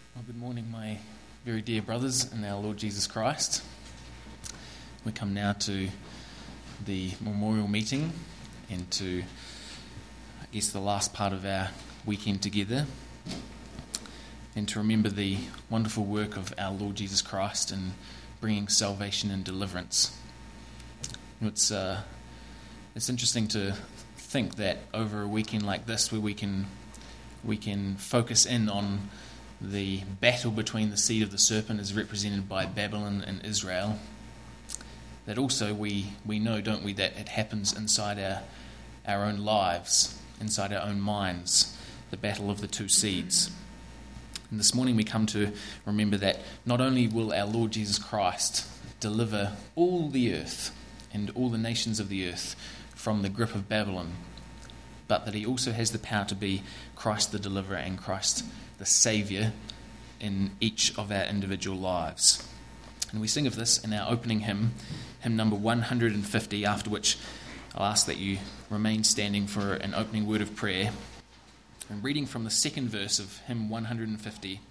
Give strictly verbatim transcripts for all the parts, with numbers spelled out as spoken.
Well, good morning, my very dear brothers in our Lord Jesus Christ. We come now to the memorial meeting and to, I guess, the last part of our weekend together, and to remember the wonderful work of our Lord Jesus Christ in bringing salvation and deliverance. You know, it's uh, it's interesting to think that over a weekend like this, where we can we can focus in on the battle between the seed of the serpent as represented by Babylon and Israel, that also we, we know, don't we, that it happens inside our, our own lives, inside our own minds, the battle of the two seeds. And this morning we come to remember that not only will our Lord Jesus Christ deliver all the earth and all the nations of the earth from the grip of Babylon, but that he also has the power to be Christ the deliverer and Christ the Saviour in each of our individual lives. And we sing of this in our opening hymn, hymn number one hundred fifty, after which I'll ask that you remain standing for an opening word of prayer. And reading from the second verse of hymn one hundred fifty.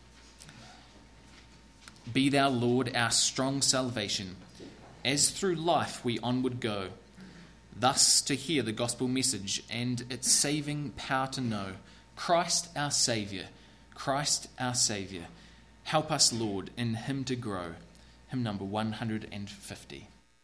Be thou, Lord, our strong salvation, as through life we onward go, thus to hear the gospel message and its saving power to know. Christ our Saviour, Christ our Saviour, help us, Lord, in him to grow. Hymn number one hundred fifty.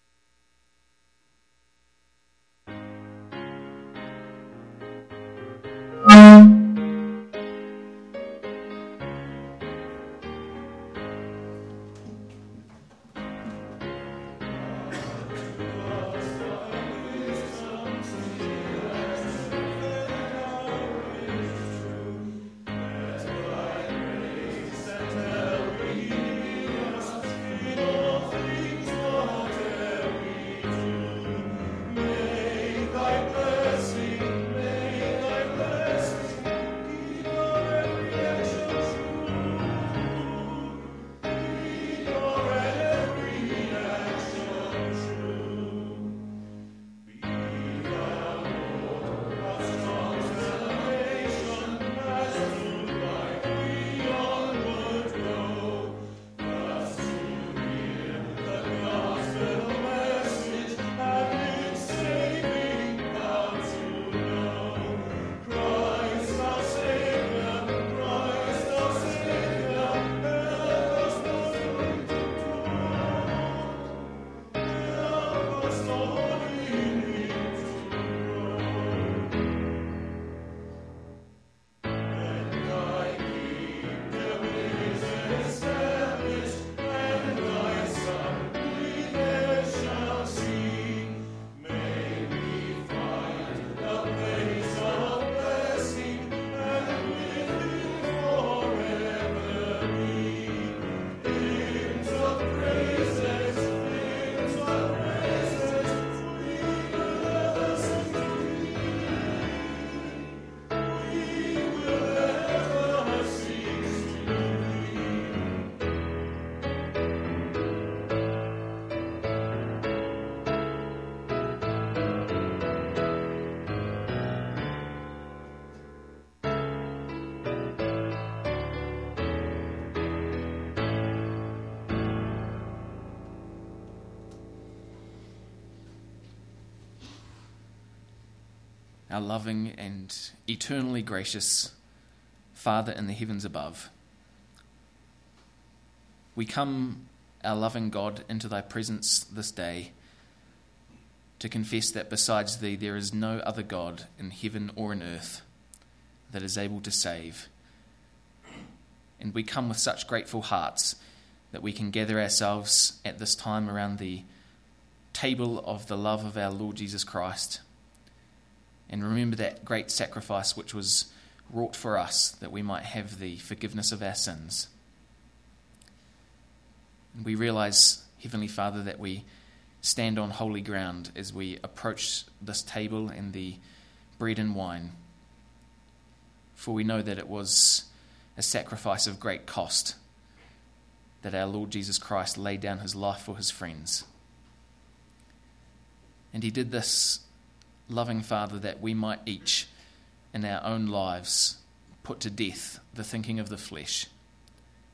Our loving and eternally gracious Father in the heavens above, we come, our loving God, into thy presence this day to confess that besides thee there is no other God in heaven or in earth that is able to save. And we come with such grateful hearts that we can gather ourselves at this time around the table of the love of our Lord Jesus Christ, and remember that great sacrifice which was wrought for us, that we might have the forgiveness of our sins. And we realize, Heavenly Father, that we stand on holy ground as we approach this table and the bread and wine. For we know that it was a sacrifice of great cost, that our Lord Jesus Christ laid down his life for his friends. And he did this, loving Father, that we might each in our own lives put to death the thinking of the flesh,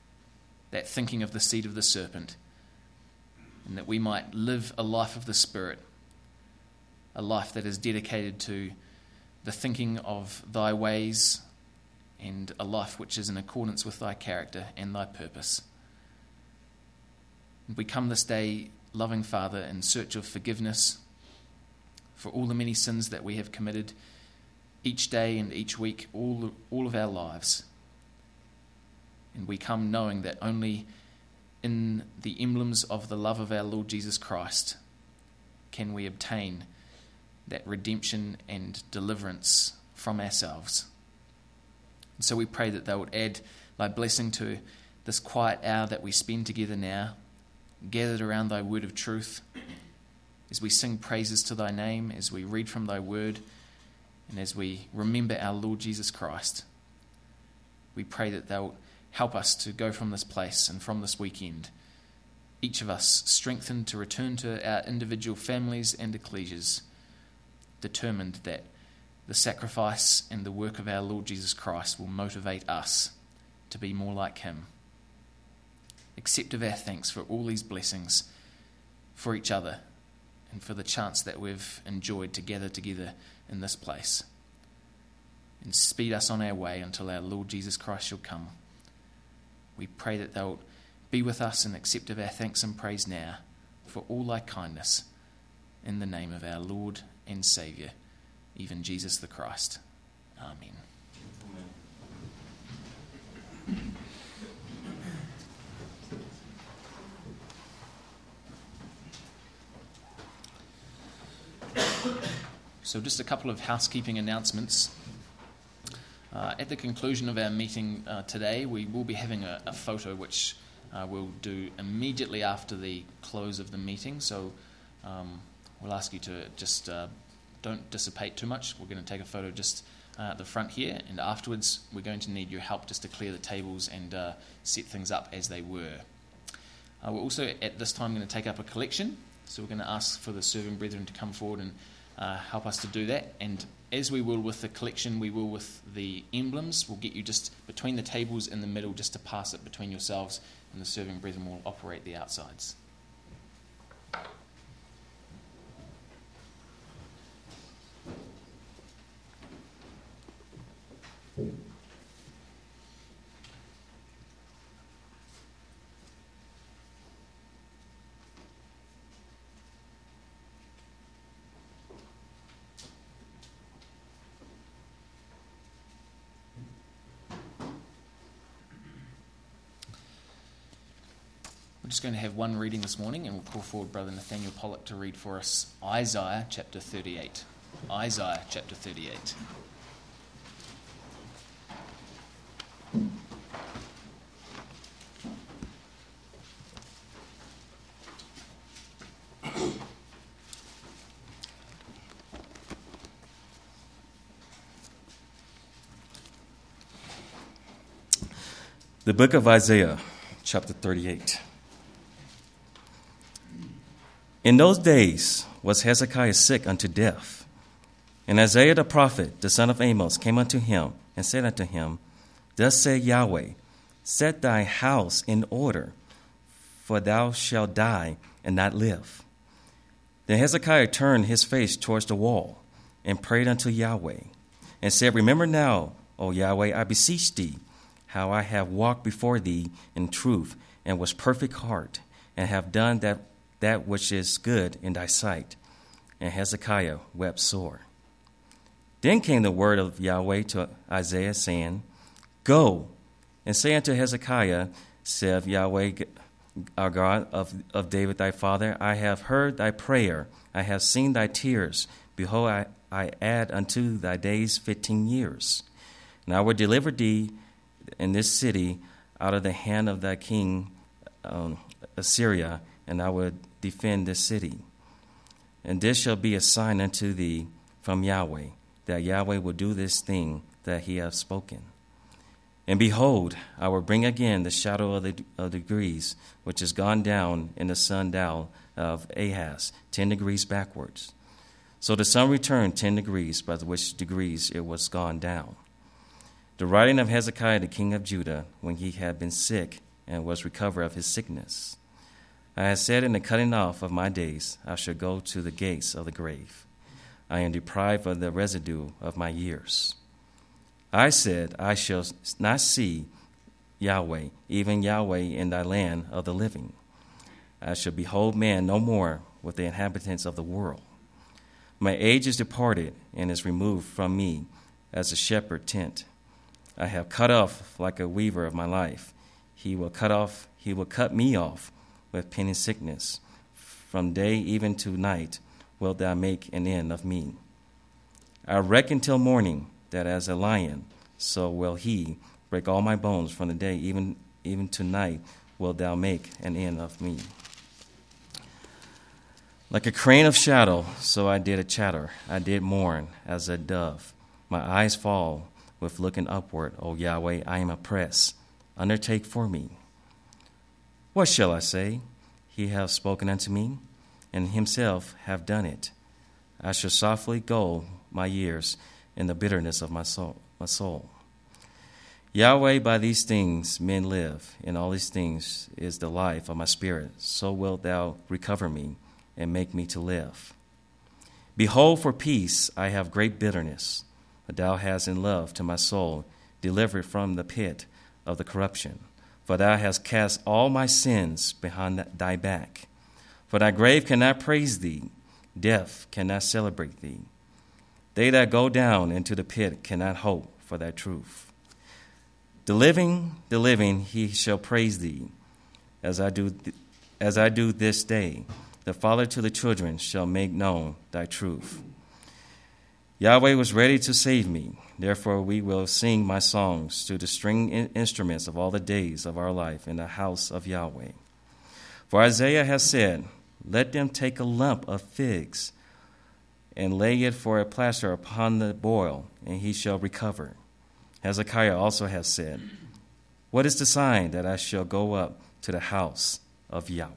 that thinking of the seed of the serpent, and that we might live a life of the Spirit, a life that is dedicated to the thinking of thy ways, and a life which is in accordance with thy character and thy purpose. And we come this day, loving Father, in search of forgiveness for all the many sins that we have committed each day and each week, all, all of our lives. And we come knowing that only in the emblems of the love of our Lord Jesus Christ can we obtain that redemption and deliverance from ourselves. And so we pray that they would add thy blessing to this quiet hour that we spend together now, gathered around thy word of truth, as we sing praises to thy name, as we read from thy word, and as we remember our Lord Jesus Christ. We pray that they'll help us to go from this place and from this weekend, each of us strengthened to return to our individual families and ecclesias, determined that the sacrifice and the work of our Lord Jesus Christ will motivate us to be more like him. Accept of our thanks for all these blessings, for each other, and for the chance that we've enjoyed to gather together in this place. And speed us on our way until our Lord Jesus Christ shall come. We pray that they'll be with us and accept of our thanks and praise now for all thy kindness, in the name of our Lord and Saviour, even Jesus the Christ. Amen. So just a couple of housekeeping announcements. Uh, at the conclusion of our meeting uh, today, we will be having a, a photo which uh, we'll do immediately after the close of the meeting. So um, we'll ask you to just uh, don't dissipate too much. We're going to take a photo just uh, at the front here, and afterwards we're going to need your help just to clear the tables and uh, set things up as they were. Uh, we're also at this time going to take up a collection, so we're going to ask for the serving brethren to come forward and uh, help us to do that. And as we will with the collection, we will with the emblems. We'll get you just between the tables in the middle just to pass it between yourselves, and the serving brethren will operate the outsides. We're just going to have one reading this morning, and we'll call forward Brother Nathaniel Pollock to read for us Isaiah chapter thirty-eight. Isaiah chapter thirty-eight. The book of Isaiah, chapter thirty-eight. In those days was Hezekiah sick unto death. And Isaiah the prophet, the son of Amos, came unto him and said unto him, Thus saith Yahweh, Set thy house in order, for thou shalt die and not live. Then Hezekiah turned his face towards the wall and prayed unto Yahweh, and said, Remember now, O Yahweh, I beseech thee, how I have walked before thee in truth and was perfect heart, and have done that that which is good in thy sight. And Hezekiah wept sore. Then came the word of Yahweh to Isaiah, saying, Go and say unto Hezekiah, saith Yahweh, our God of, of David thy father, I have heard thy prayer, I have seen thy tears. Behold, I, I add unto thy days fifteen years. And I will deliver thee in this city out of the hand of thy king um, Assyria, and I will defend this city. And this shall be a sign unto thee from Yahweh, that Yahweh will do this thing that he hath spoken. And behold, I will bring again the shadow of the of degrees, which is gone down in the sundial of Ahaz, ten degrees backwards. So the sun returned ten degrees, by which degrees it was gone down. The writing of Hezekiah the king of Judah, when he had been sick and was recovered of his sickness. I had said in the cutting off of my days, I shall go to the gates of the grave. I am deprived of the residue of my years. I said, I shall not see Yahweh, even Yahweh in thy land of the living. I shall behold man no more with the inhabitants of the world. My age is departed and is removed from me as a shepherd tent. I have cut off like a weaver of my life. He will cut off, he will cut me off with pain and sickness. From day even to night wilt thou make an end of me. I reckon till morning that as a lion, so will he break all my bones. From the day even even to night wilt thou make an end of me. Like a crane of shadow, so I did a chatter. I did mourn as a dove. My eyes fall with looking upward. O Yahweh, I am oppressed. Undertake for me. What shall I say? He hath spoken unto me, and himself have done it. I shall softly go my years in the bitterness of my soul. My soul. Yahweh, by these things men live, and all these things is the life of my spirit. So wilt thou recover me and make me to live. Behold, for peace I have great bitterness, but thou hast in love to my soul delivered from the pit of the corruption. For thou hast cast all my sins behind thy back. For thy grave cannot praise thee, death cannot celebrate thee. They that go down into the pit cannot hope for thy truth. The living, the living, he shall praise thee, as I do, as I do this day. The father to the children shall make known thy truth. Yahweh was ready to save me. Therefore we will sing my songs to the string instruments of all the days of our life in the house of Yahweh. For Isaiah has said, let them take a lump of figs and lay it for a plaster upon the boil, and he shall recover. Hezekiah also has said, what is the sign that I shall go up to the house of Yahweh?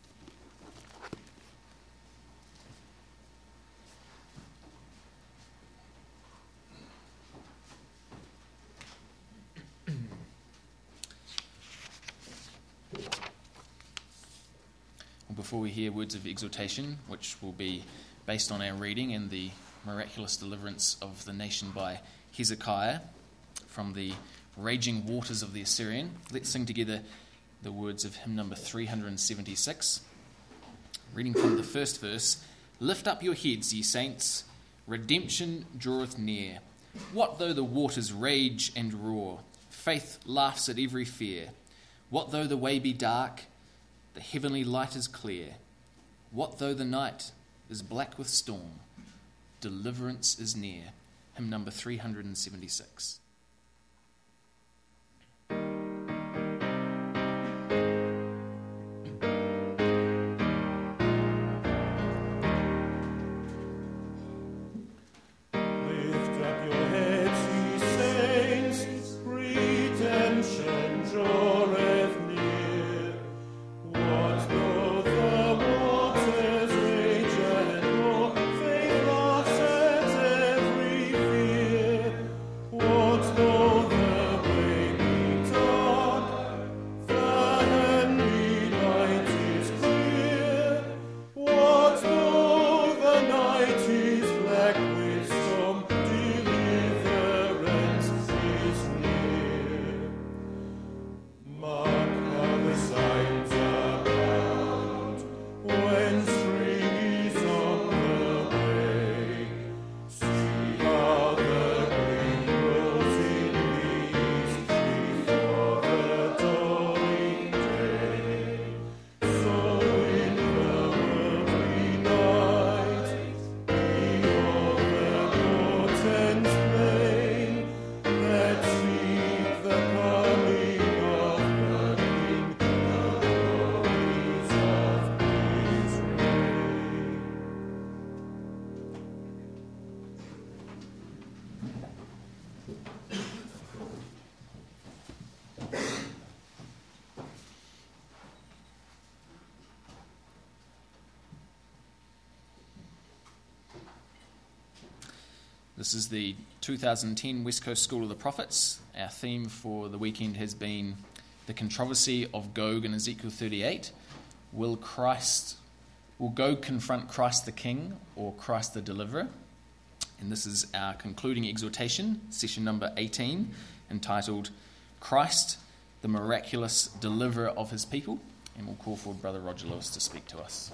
Before we hear words of exhortation, which will be based on our reading and the miraculous deliverance of the nation by Hezekiah from the raging waters of the Assyrian, let's sing together the words of hymn number three hundred seventy-six. Reading from the first verse, lift up your heads, ye saints, redemption draweth near. What though the waters rage and roar? Faith laughs at every fear. What though the way be dark? The heavenly light is clear. What though the night is black with storm? Deliverance is near. Hymn number three hundred seventy-six. This is the two thousand ten West Coast School of the Prophets. Our theme for the weekend has been the controversy of Gog in Ezekiel thirty-eight. Will Christ, will Gog confront Christ the King or Christ the Deliverer? And this is our concluding exhortation, session number eighteen, entitled Christ, the Miraculous Deliverer of His People. And we'll call for Brother Roger Lewis to speak to us.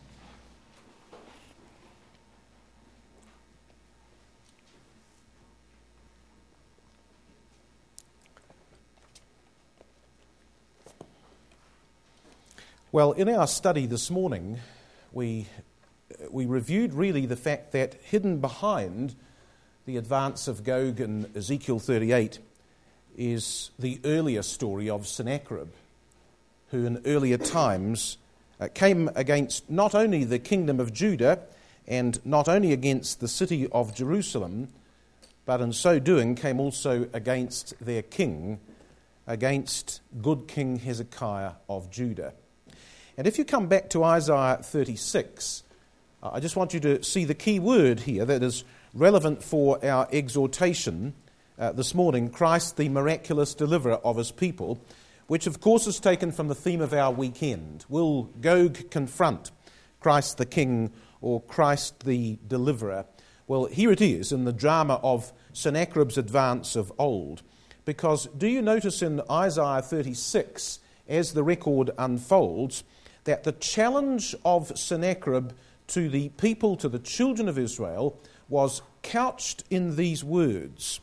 Well, in our study this morning, we we reviewed really the fact that hidden behind the advance of Gog in Ezekiel thirty-eight is the earlier story of Sennacherib, who in earlier times uh, came against not only the kingdom of Judah and not only against the city of Jerusalem, but in so doing came also against their king, against good King Hezekiah of Judah. And if you come back to Isaiah thirty-six, uh, I just want you to see the key word here that is relevant for our exhortation uh, this morning, Christ, the miraculous deliverer of his people, which of course is taken from the theme of our weekend. Will Gog confront Christ the King or Christ the deliverer? Well, here it is in the drama of Sennacherib's advance of old. Because do you notice in Isaiah thirty-six, as the record unfolds, that the challenge of Sennacherib to the people, to the children of Israel, was couched in these words.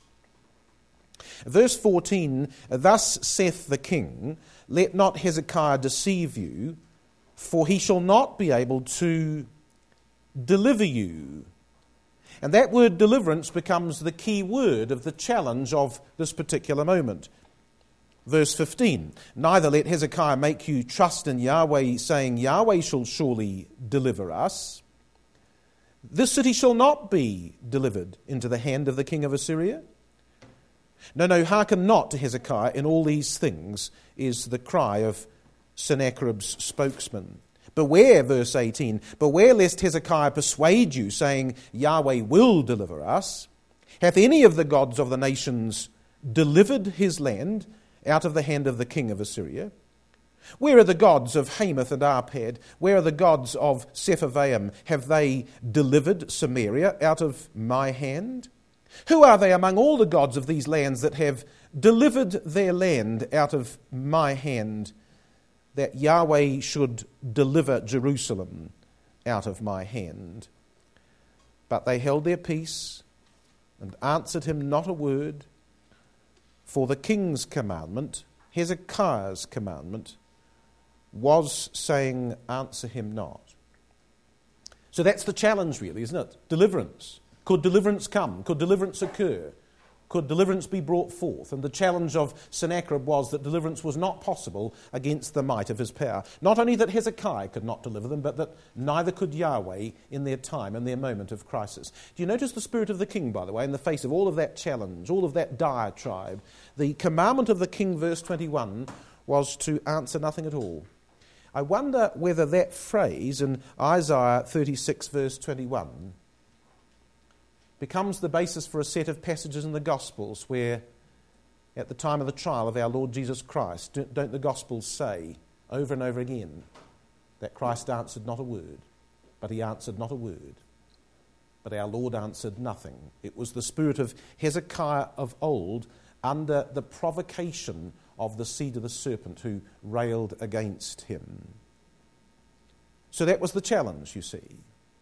Verse fourteen, thus saith the king, let not Hezekiah deceive you, for he shall not be able to deliver you. And that word deliverance becomes the key word of the challenge of this particular moment. Verse fifteen, neither let Hezekiah make you trust in Yahweh, saying, Yahweh shall surely deliver us. This city shall not be delivered into the hand of the king of Assyria. No, no, hearken not to Hezekiah in all these things, is the cry of Sennacherib's spokesman. Beware, verse eighteen, beware lest Hezekiah persuade you, saying, Yahweh will deliver us. Hath any of the gods of the nations delivered his land out of the hand of the king of Assyria? Where are the gods of Hamath and Arpad? Where are the gods of Sepharvaim? Have they delivered Samaria out of my hand? Who are they among all the gods of these lands that have delivered their land out of my hand, that Yahweh should deliver Jerusalem out of my hand? But they held their peace and answered him not a word, for the king's commandment, Hezekiah's commandment, was saying, answer him not. So that's the challenge really, isn't it? Deliverance. Could deliverance come? Could deliverance occur? Could deliverance be brought forth? And the challenge of Sennacherib was that deliverance was not possible against the might of his power. Not only that Hezekiah could not deliver them, but that neither could Yahweh in their time, in their moment of crisis. Do you notice the spirit of the king, by the way, in the face of all of that challenge, all of that diatribe? The commandment of the king, verse twenty-one, was to answer nothing at all. I wonder whether that phrase in Isaiah thirty-six, verse twenty-one, becomes the basis for a set of passages in the Gospels where, at the time of the trial of our Lord Jesus Christ, don't the Gospels say over and over again that Christ answered not a word, but he answered not a word, but our Lord answered nothing. It was the spirit of Hezekiah of old under the provocation of the seed of the serpent who railed against him. So that was the challenge, you see.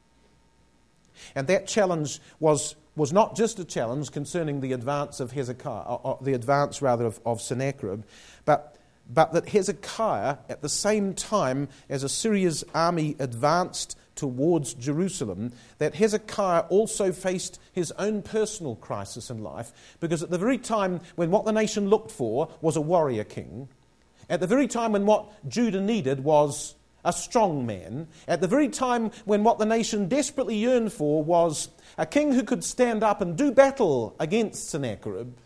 And that challenge was, was not just a challenge concerning the advance of Hezekiah, or, or the advance rather of, of Sennacherib, but, but that Hezekiah, at the same time as Assyria's army advanced towards Jerusalem, that Hezekiah also faced his own personal crisis in life, because at the very time when what the nation looked for was a warrior king, at the very time when what Judah needed was a strong man, at the very time when what the nation desperately yearned for was a king who could stand up and do battle against Sennacherib,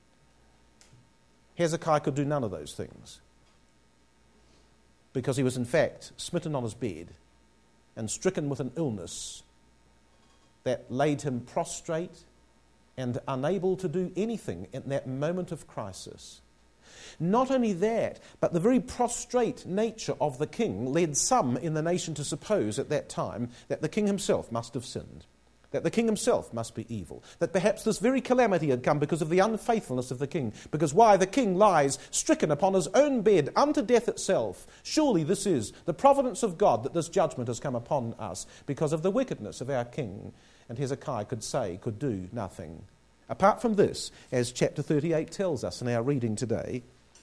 Hezekiah could do none of those things, because he was in fact smitten on his bed and stricken with an illness that laid him prostrate and unable to do anything in that moment of crisis. Not only that, but the very prostrate nature of the king led some in the nation to suppose at that time that the king himself must have sinned, that the king himself must be evil, that perhaps this very calamity had come because of the unfaithfulness of the king, because why, the king lies stricken upon his own bed unto death itself. Surely this is the providence of God that this judgment has come upon us because of the wickedness of our king. And Hezekiah could say, could do nothing. Apart from this, as chapter thirty-eight tells us in our reading today,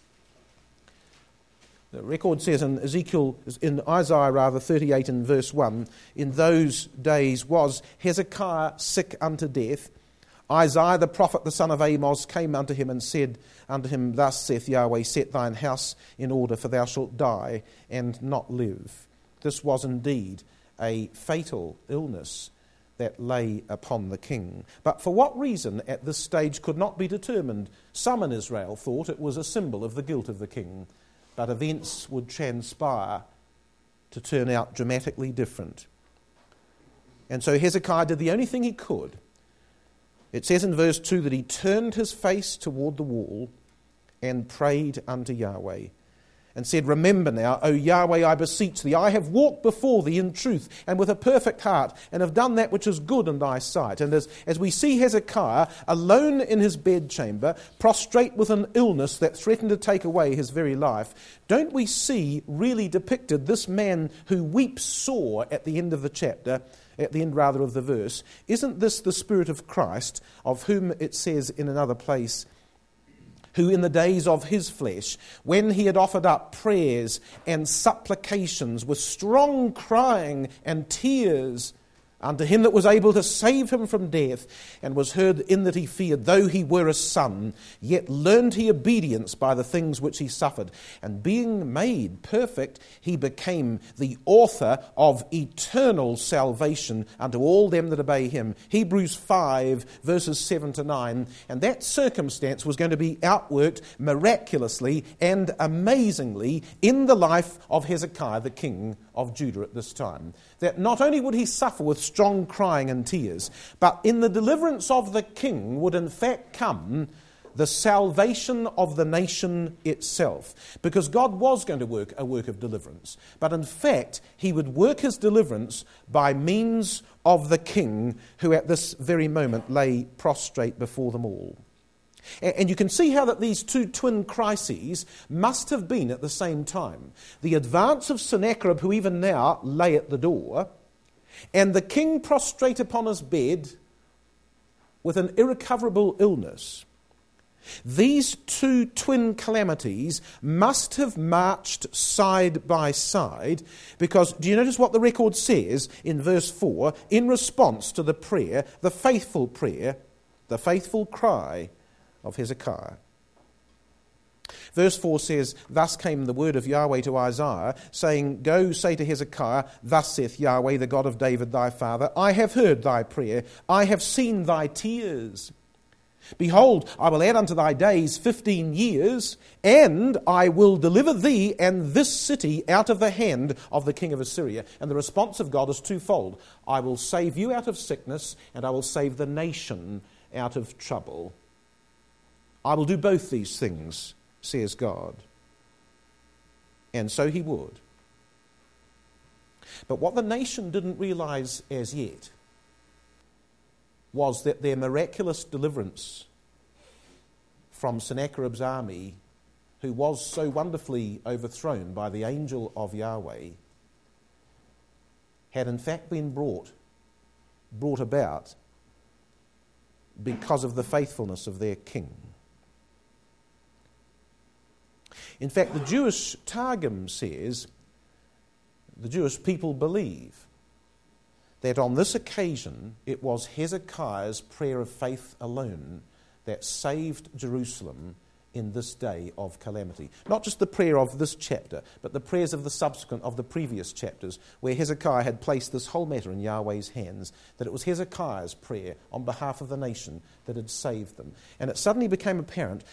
the record says in Ezekiel, in Isaiah rather, thirty-eight and verse one, in those days was Hezekiah sick unto death. Isaiah the prophet, the son of Amos, came unto him and said unto him, Thus saith Yahweh, set thine house in order, for thou shalt die and not live. This was indeed a fatal illness that lay upon the king. But for what reason at this stage could not be determined. Some in Israel thought it was a symbol of the guilt of the king, but events would transpire to turn out dramatically different. And so Hezekiah did the only thing he could. It says in verse two that he turned his face toward the wall and prayed unto Yahweh, and said, Remember now, O Yahweh, I beseech thee, I have walked before thee in truth and with a perfect heart, and have done that which is good in thy sight. And as, as we see Hezekiah alone in his bedchamber, prostrate with an illness that threatened to take away his very life, don't we see really depicted this man who weeps sore at the end of the chapter, at the end rather of the verse? Isn't this the Spirit of Christ, of whom it says in another place, who in the days of his flesh, when he had offered up prayers and supplications with strong crying and tears unto him that was able to save him from death, and was heard in that he feared, though he were a son, yet learned he obedience by the things which he suffered. And being made perfect, he became the author of eternal salvation unto all them that obey him. Hebrews five, verses seven to nine. And that circumstance was going to be outworked miraculously and amazingly in the life of Hezekiah, the king of Judah at this time. That not only would he suffer with strong crying and tears, but in the deliverance of the king would in fact come the salvation of the nation itself. Because God was going to work a work of deliverance. But in fact, he would work his deliverance by means of the king, who at this very moment lay prostrate before them all. And you can see how that these two twin crises must have been at the same time. The advance of Sennacherib, who even now lay at the door, and the king prostrate upon his bed with an irrecoverable illness. These two twin calamities must have marched side by side, because do you notice what the record says in verse four? In response to the prayer, the faithful prayer, the faithful cry of Hezekiah. Verse four says, Thus came the word of Yahweh to Isaiah, saying, Go say to Hezekiah, Thus saith Yahweh, the God of David thy father, I have heard thy prayer, I have seen thy tears. Behold, I will add unto thy days fifteen years, and I will deliver thee and this city out of the hand of the king of Assyria. And the response of God is twofold. I will save you out of sickness, and I will save the nation out of trouble. I will do both these things, says God. And so he would. But what the nation didn't realize as yet was that their miraculous deliverance from Sennacherib's army, who was so wonderfully overthrown by the angel of Yahweh, had in fact been brought, brought about because of the faithfulness of their king. In fact, the Jewish Targum says, the Jewish people believe that on this occasion it was Hezekiah's prayer of faith alone that saved Jerusalem in this day of calamity. Not just the prayer of this chapter, but the prayers of the subsequent, of the previous chapters, where Hezekiah had placed this whole matter in Yahweh's hands, that it was Hezekiah's prayer on behalf of the nation that had saved them. And it suddenly became apparent that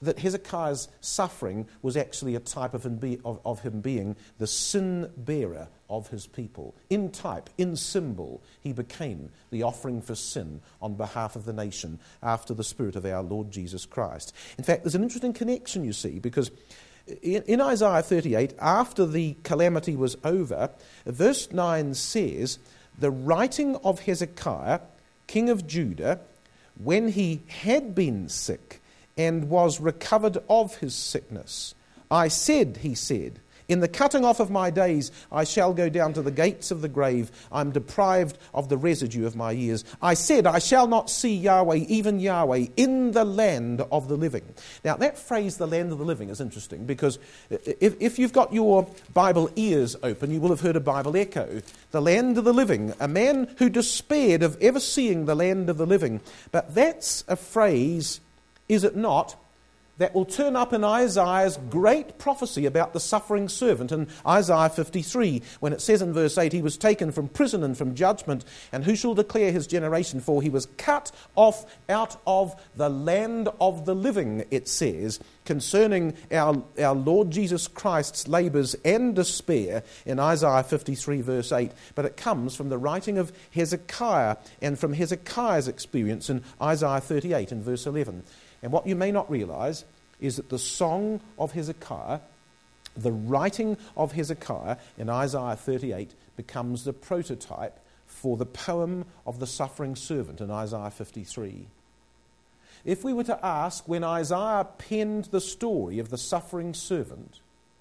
that Hezekiah's suffering was actually a type of him, be, of, of him being the sin-bearer of his people. In type, in symbol, he became the offering for sin on behalf of the nation after the Spirit of our Lord Jesus Christ. In fact, there's an interesting connection, you see, because in, in Isaiah thirty-eight, after the calamity was over, verse nine says, the writing of Hezekiah, king of Judah, when he had been sick, and was recovered of his sickness. I said, he said, in the cutting off of my days, I shall go down to the gates of the grave. I'm deprived of the residue of my years. I said, I shall not see Yahweh, even Yahweh, in the land of the living. Now, that phrase, the land of the living, is interesting because if, if you've got your Bible ears open, you will have heard a Bible echo. The land of the living, a man who despaired of ever seeing the land of the living. But that's a phrase, is it not, that will turn up in Isaiah's great prophecy about the suffering servant in Isaiah fifty-three, when it says in verse eight, he was taken from prison and from judgment, and who shall declare his generation? For he was cut off out of the land of the living, it says, concerning our, our Lord Jesus Christ's labours and despair in Isaiah fifty-three, verse eight. But it comes from the writing of Hezekiah and from Hezekiah's experience in Isaiah thirty-eight and verse eleven. And what you may not realise is that the song of Hezekiah, the writing of Hezekiah in Isaiah thirty-eight, becomes the prototype for the poem of the suffering servant in Isaiah fifty-three. If we were to ask, when Isaiah penned the story of the suffering servant,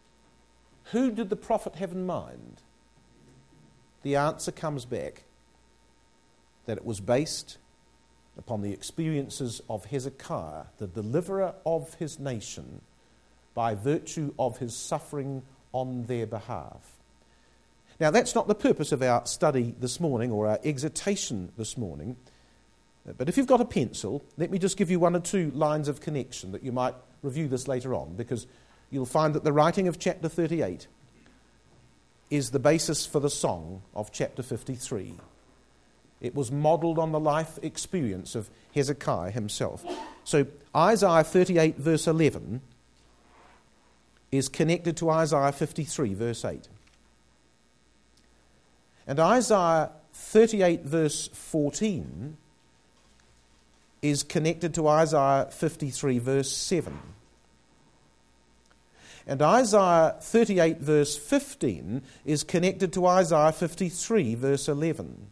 who did the prophet have in mind? The answer comes back that it was based upon the experiences of Hezekiah, the deliverer of his nation, by virtue of his suffering on their behalf. Now, that's not the purpose of our study this morning or our exhortation this morning, but if you've got a pencil, let me just give you one or two lines of connection that you might review this later on, because you'll find that the writing of chapter thirty-eight is the basis for the song of chapter fifty-three. It was modelled on the life experience of Hezekiah himself. So Isaiah thirty-eight verse eleven is connected to Isaiah fifty-three verse eight. And Isaiah thirty-eight verse fourteen is connected to Isaiah fifty-three verse seven. And Isaiah thirty-eight verse fifteen is connected to Isaiah fifty-three verse eleven.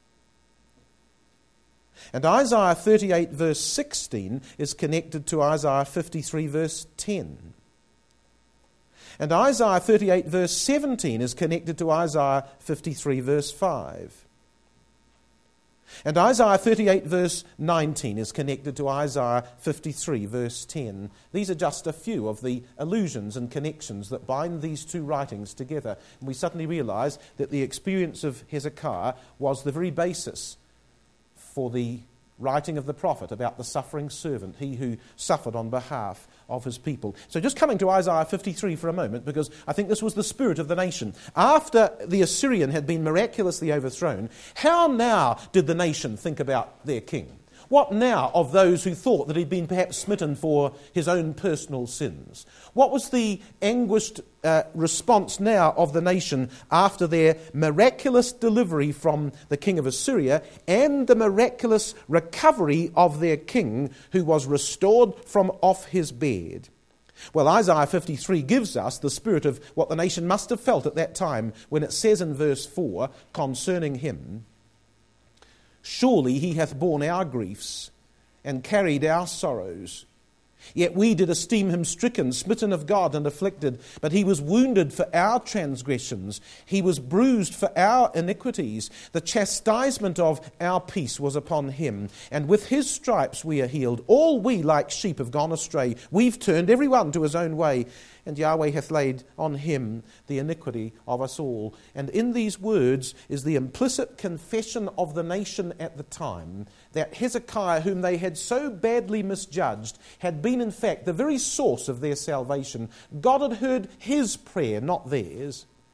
And Isaiah thirty-eight verse sixteen is connected to Isaiah fifty-three verse ten. And Isaiah thirty-eight verse seventeen is connected to Isaiah fifty-three verse five. And Isaiah thirty-eight verse nineteen is connected to Isaiah fifty-three verse ten. These are just a few of the allusions and connections that bind these two writings together. And we suddenly realize that the experience of Hezekiah was the very basis for the writing of the prophet about the suffering servant, he who suffered on behalf of his people. So just coming to Isaiah fifty-three for a moment, because I think this was the spirit of the nation. After the Assyrian had been miraculously overthrown, how now did the nation think about their king? What now of those who thought that he'd been perhaps smitten for his own personal sins? What was the anguished uh, response now of the nation after their miraculous delivery from the king of Assyria and the miraculous recovery of their king who was restored from off his bed? Well, Isaiah fifty-three gives us the spirit of what the nation must have felt at that time when it says in verse four concerning him, surely he hath borne our griefs and carried our sorrows. Yet we did esteem him stricken, smitten of God, and afflicted. But he was wounded for our transgressions. He was bruised for our iniquities. The chastisement of our peace was upon him. And with his stripes we are healed. All we like sheep have gone astray. We've turned every one to his own way. And Yahweh hath laid on him the iniquity of us all. And in these words is the implicit confession of the nation at the time that Hezekiah, whom they had so badly misjudged, had been in fact the very source of their salvation. God had heard his prayer, not theirs.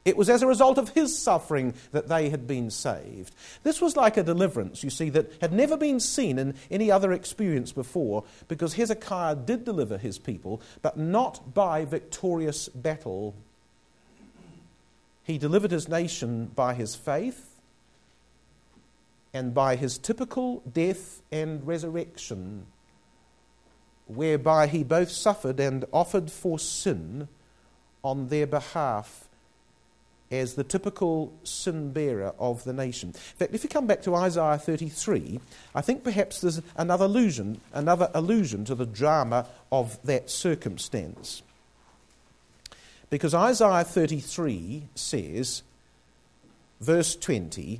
It was as a result of his suffering that they had been saved. This was like a deliverance, you see, that had never been seen in any other experience before, because Hezekiah did deliver his people, but not by victorious battle. He delivered his nation by his faith and by his typical death and resurrection, whereby he both suffered and offered for sin on their behalf as the typical sin bearer of the nation. In fact, if you come back to Isaiah thirty-three, I think perhaps there's another allusion, another allusion to the drama of that circumstance. Because Isaiah thirty-three says, verse twenty,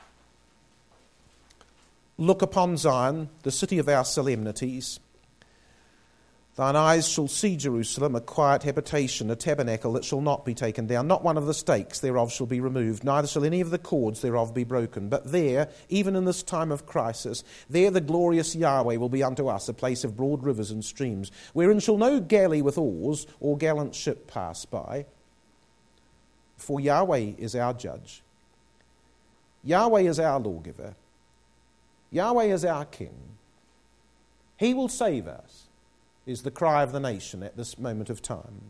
"Look upon Zion, the city of our solemnities. Thine eyes shall see Jerusalem, a quiet habitation, a tabernacle that shall not be taken down. Not one of the stakes thereof shall be removed, neither shall any of the cords thereof be broken. But there, even in this time of crisis, there the glorious Yahweh will be unto us, a place of broad rivers and streams, wherein shall no galley with oars or gallant ship pass by. For Yahweh is our judge. Yahweh is our lawgiver. Yahweh is our king. He will save us," is the cry of the nation at this moment of time.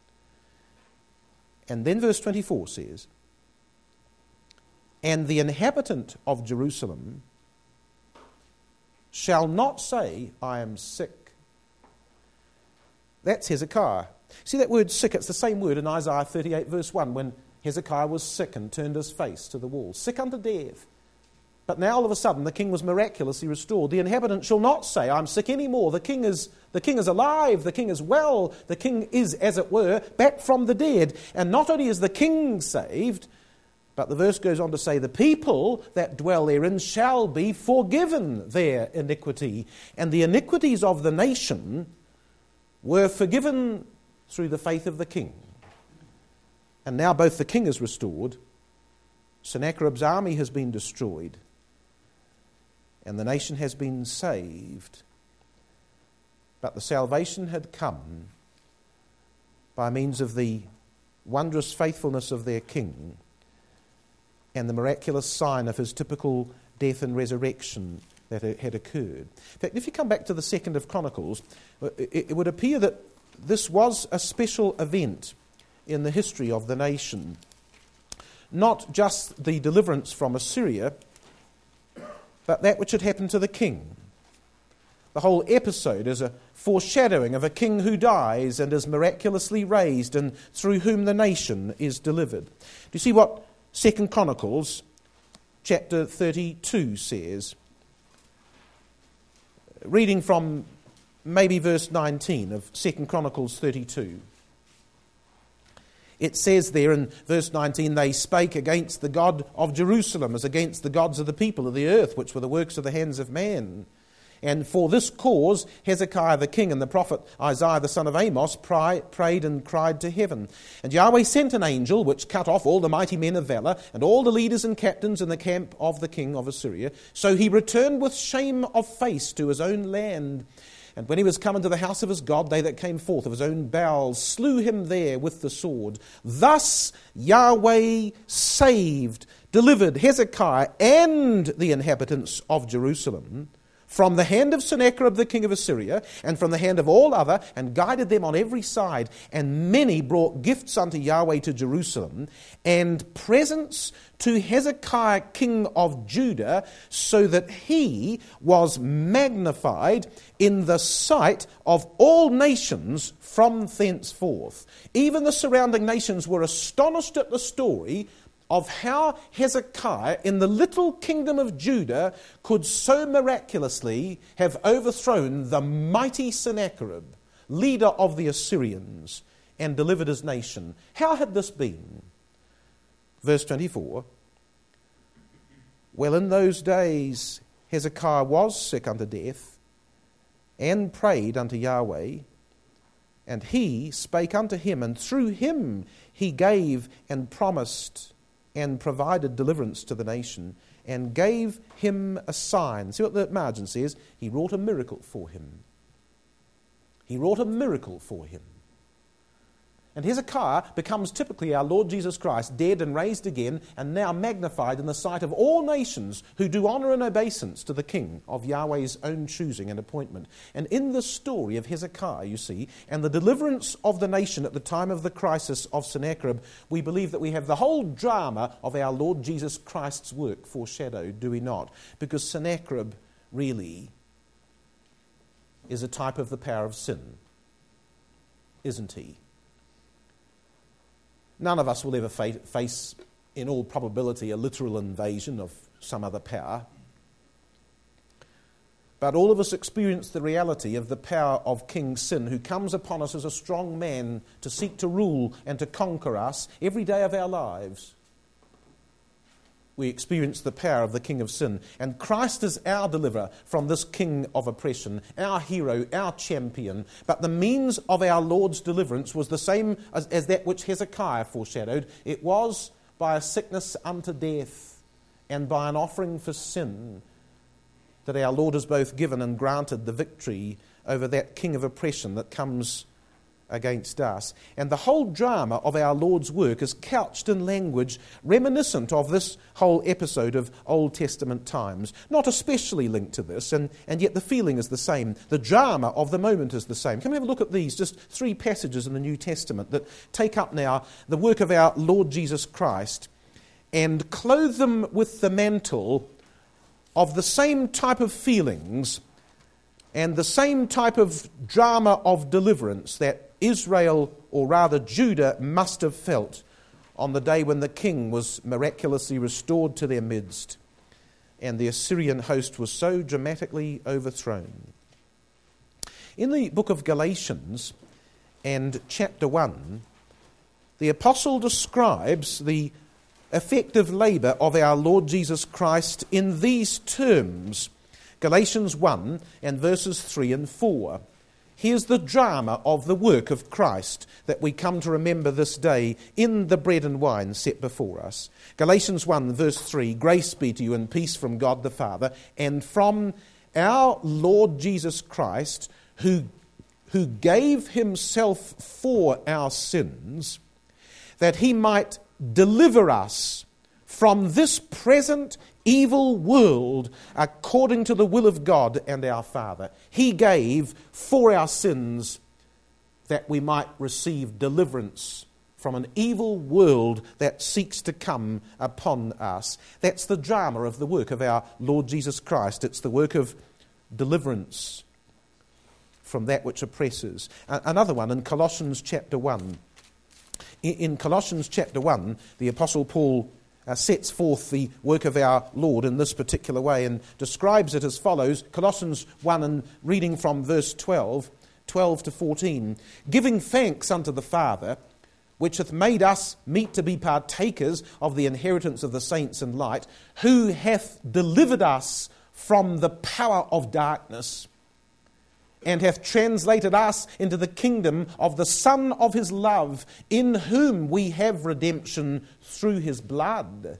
And then verse twenty-four says, "And the inhabitant of Jerusalem shall not say, I am sick." That's Hezekiah. See that word sick? It's the same word in Isaiah thirty-eight verse one, when Hezekiah was sick and turned his face to the wall, sick unto death. But now all of a sudden the king was miraculously restored. The inhabitant shall not say, I'm sick anymore. The king is the king is alive. The king is well. The king is, as it were, back from the dead. And not only is the king saved, but the verse goes on to say, the people that dwell therein shall be forgiven their iniquity. And the iniquities of the nation were forgiven through the faith of the king. And now both the king is restored, Sennacherib's army has been destroyed, and the nation has been saved. But the salvation had come by means of the wondrous faithfulness of their king and the miraculous sign of his typical death and resurrection that had occurred. In fact, if you come back to the second of Chronicles, it would appear that this was a special event in the history of the nation. Not just the deliverance from Assyria, but that which had happened to the king. The whole episode is a foreshadowing of a king who dies and is miraculously raised, and through whom the nation is delivered. Do you see what Second Chronicles chapter thirty-two says? Reading from maybe verse nineteen of Second Chronicles thirty-two. It says there in verse nineteen, they spake against the God of Jerusalem as against the gods of the people of the earth, which were the works of the hands of man. And for this cause Hezekiah the king and the prophet Isaiah the son of Amos prayed and cried to heaven. And Yahweh sent an angel which cut off all the mighty men of valour and all the leaders and captains in the camp of the king of Assyria. So he returned with shame of face to his own land. And when he was come into the house of his God, they that came forth of his own bowels slew him there with the sword. Thus Yahweh saved, delivered Hezekiah and the inhabitants of Jerusalem from the hand of Sennacherib the king of Assyria, and from the hand of all other, and guided them on every side. And many brought gifts unto Yahweh to Jerusalem, and presents to Hezekiah king of Judah, so that he was magnified in the sight of all nations from thenceforth. Even the surrounding nations were astonished at the story of how Hezekiah in the little kingdom of Judah could so miraculously have overthrown the mighty Sennacherib, leader of the Assyrians, and delivered his nation. How had this been? Verse twenty-four. Well, in those days Hezekiah was sick unto death, and prayed unto Yahweh, and he spake unto him, and through him he gave and promised and provided deliverance to the nation, and gave him a sign. See what the margin says? He wrought a miracle for him. He wrought a miracle for him. And Hezekiah becomes typically our Lord Jesus Christ, dead and raised again, and now magnified in the sight of all nations who do honour and obeisance to the king of Yahweh's own choosing and appointment. And in the story of Hezekiah, you see, and the deliverance of the nation at the time of the crisis of Sennacherib, we believe that we have the whole drama of our Lord Jesus Christ's work foreshadowed, do we not? Because Sennacherib really is a type of the power of sin, isn't he? None of us will ever fa- face, in all probability, a literal invasion of some other power. But all of us experience the reality of the power of King Sin, who comes upon us as a strong man to seek to rule and to conquer us every day of our lives. We experience the power of the King of Sin. And Christ is our deliverer from this king of oppression, our hero, our champion. But the means of our Lord's deliverance was the same as, as that which Hezekiah foreshadowed. It was by a sickness unto death and by an offering for sin that our Lord has both given and granted the victory over that king of oppression that comes against us. And the whole drama of our Lord's work is couched in language reminiscent of this whole episode of Old Testament times. Not especially linked to this, and, and yet the feeling is the same. The drama of the moment is the same. Can we have a look at these, just three passages in the New Testament that take up now the work of our Lord Jesus Christ and clothe them with the mantle of the same type of feelings and the same type of drama of deliverance that Israel, or rather Judah, must have felt on the day when the king was miraculously restored to their midst and the Assyrian host was so dramatically overthrown. In the book of Galatians and chapter one, the apostle describes the effective labour of our Lord Jesus Christ in these terms. Galatians one and verses three and four. Here's the drama of the work of Christ that we come to remember this day in the bread and wine set before us. Galatians one verse three, grace be to you and peace from God the Father and from our Lord Jesus Christ, who, who gave himself for our sins, that he might deliver us from this present evil world according to the will of God and our Father. He gave for our sins that we might receive deliverance from an evil world that seeks to come upon us. That's the drama of the work of our Lord Jesus Christ. It's the work of deliverance from that which oppresses. Another one in Colossians chapter one. In Colossians chapter one, the Apostle Paul Uh, sets forth the work of our Lord in this particular way and describes it as follows. Colossians one, and reading from verse twelve, twelve to fourteen. Giving thanks unto the Father, which hath made us meet to be partakers of the inheritance of the saints in light, who hath delivered us from the power of darkness, and hath translated us into the kingdom of the Son of his love, in whom we have redemption through his blood,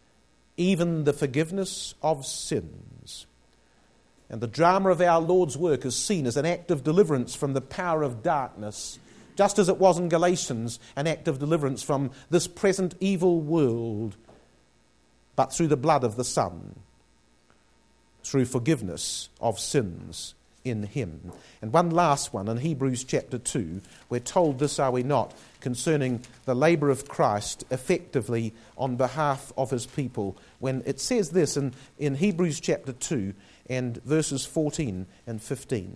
even the forgiveness of sins. And the drama of our Lord's work is seen as an act of deliverance from the power of darkness, just as it was in Galatians, an act of deliverance from this present evil world, but through the blood of the Son, through forgiveness of sins in him. And one last one in Hebrews chapter two, we're told this, are we not, concerning the labour of Christ effectively on behalf of his people, when it says this in, in Hebrews chapter two and verses fourteen and fifteen.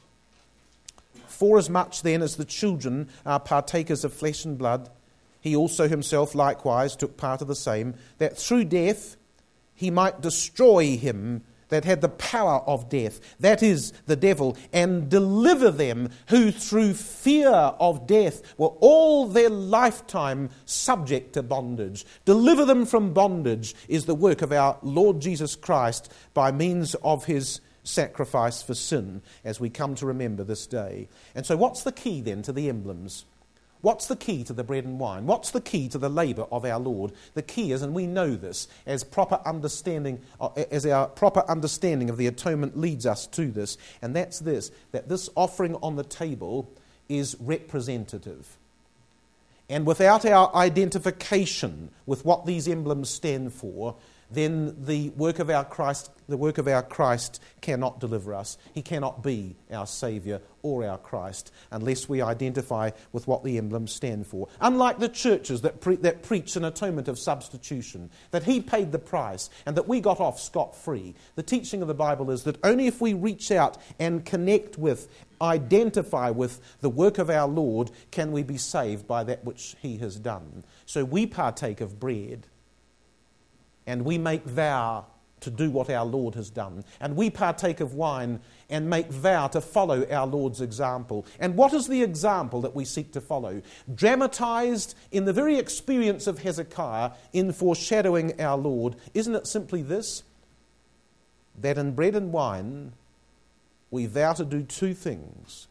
Forasmuch then as the children are partakers of flesh and blood, he also himself likewise took part of the same, that through death he might destroy him that had the power of death, that is, the devil, and deliver them who through fear of death were all their lifetime subject to bondage. Deliver them from bondage is the work of our Lord Jesus Christ by means of his sacrifice for sin, as we come to remember this day. And so what's the key then to the emblems? What's the key to the bread and wine? What's the key to the labour of our Lord? The key is, and we know this, as proper understanding, as our proper understanding of the atonement leads us to this, and that's this, that this offering on the table is representative. and without our identification with what these emblems stand for, then the work of our Christ, the work of our Christ cannot deliver us. He cannot be our Saviour or our Christ unless we identify with what the emblems stand for. Unlike the churches that, pre- that preach an atonement of substitution, that He paid the price and that we got off scot-free, the teaching of the Bible is that only if we reach out and connect with, identify with the work of our Lord, can we be saved by that which He has done. So we partake of bread, and we make vow to do what our Lord has done. And we partake of wine and make vow to follow our Lord's example. And what is the example that we seek to follow? Dramatized in the very experience of Hezekiah in foreshadowing our Lord, isn't it simply this? That in bread and wine we vow to do two things.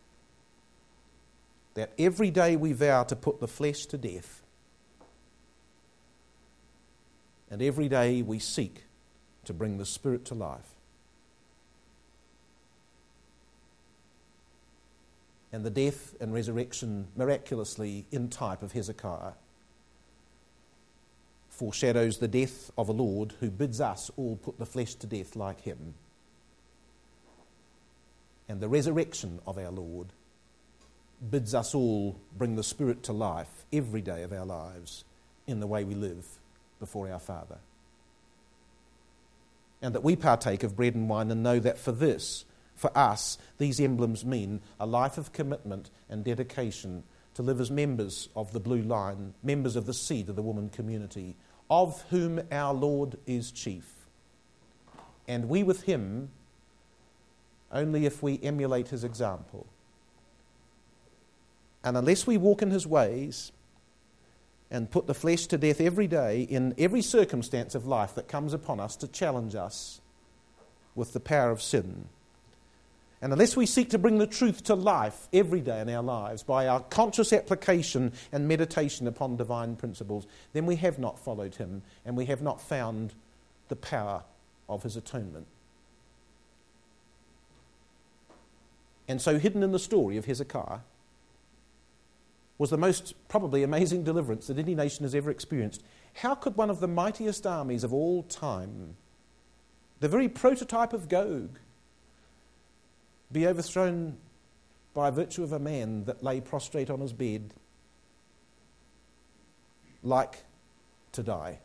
That every day we vow to put the flesh to death, and every day we seek to bring the Spirit to life. And the death and resurrection, miraculously in type of Hezekiah, foreshadows the death of a Lord who bids us all put the flesh to death like Him. And the resurrection of our Lord bids us all bring the Spirit to life every day of our lives in the way we live before our Father. And that we partake of bread and wine and know that for this, for us, these emblems mean a life of commitment and dedication to live as members of the Blue Line, members of the seed of the woman community, of whom our Lord is chief. And we with Him only if we emulate His example. And unless we walk in His ways and put the flesh to death every day in every circumstance of life that comes upon us to challenge us with the power of sin, and unless we seek to bring the truth to life every day in our lives by our conscious application and meditation upon divine principles, then we have not followed Him and we have not found the power of His atonement. And so hidden in the story of Hezekiah was the most probably amazing deliverance that any nation has ever experienced. How could one of the mightiest armies of all time, the very prototype of Gog, be overthrown by virtue of a man that lay prostrate on his bed, like to die?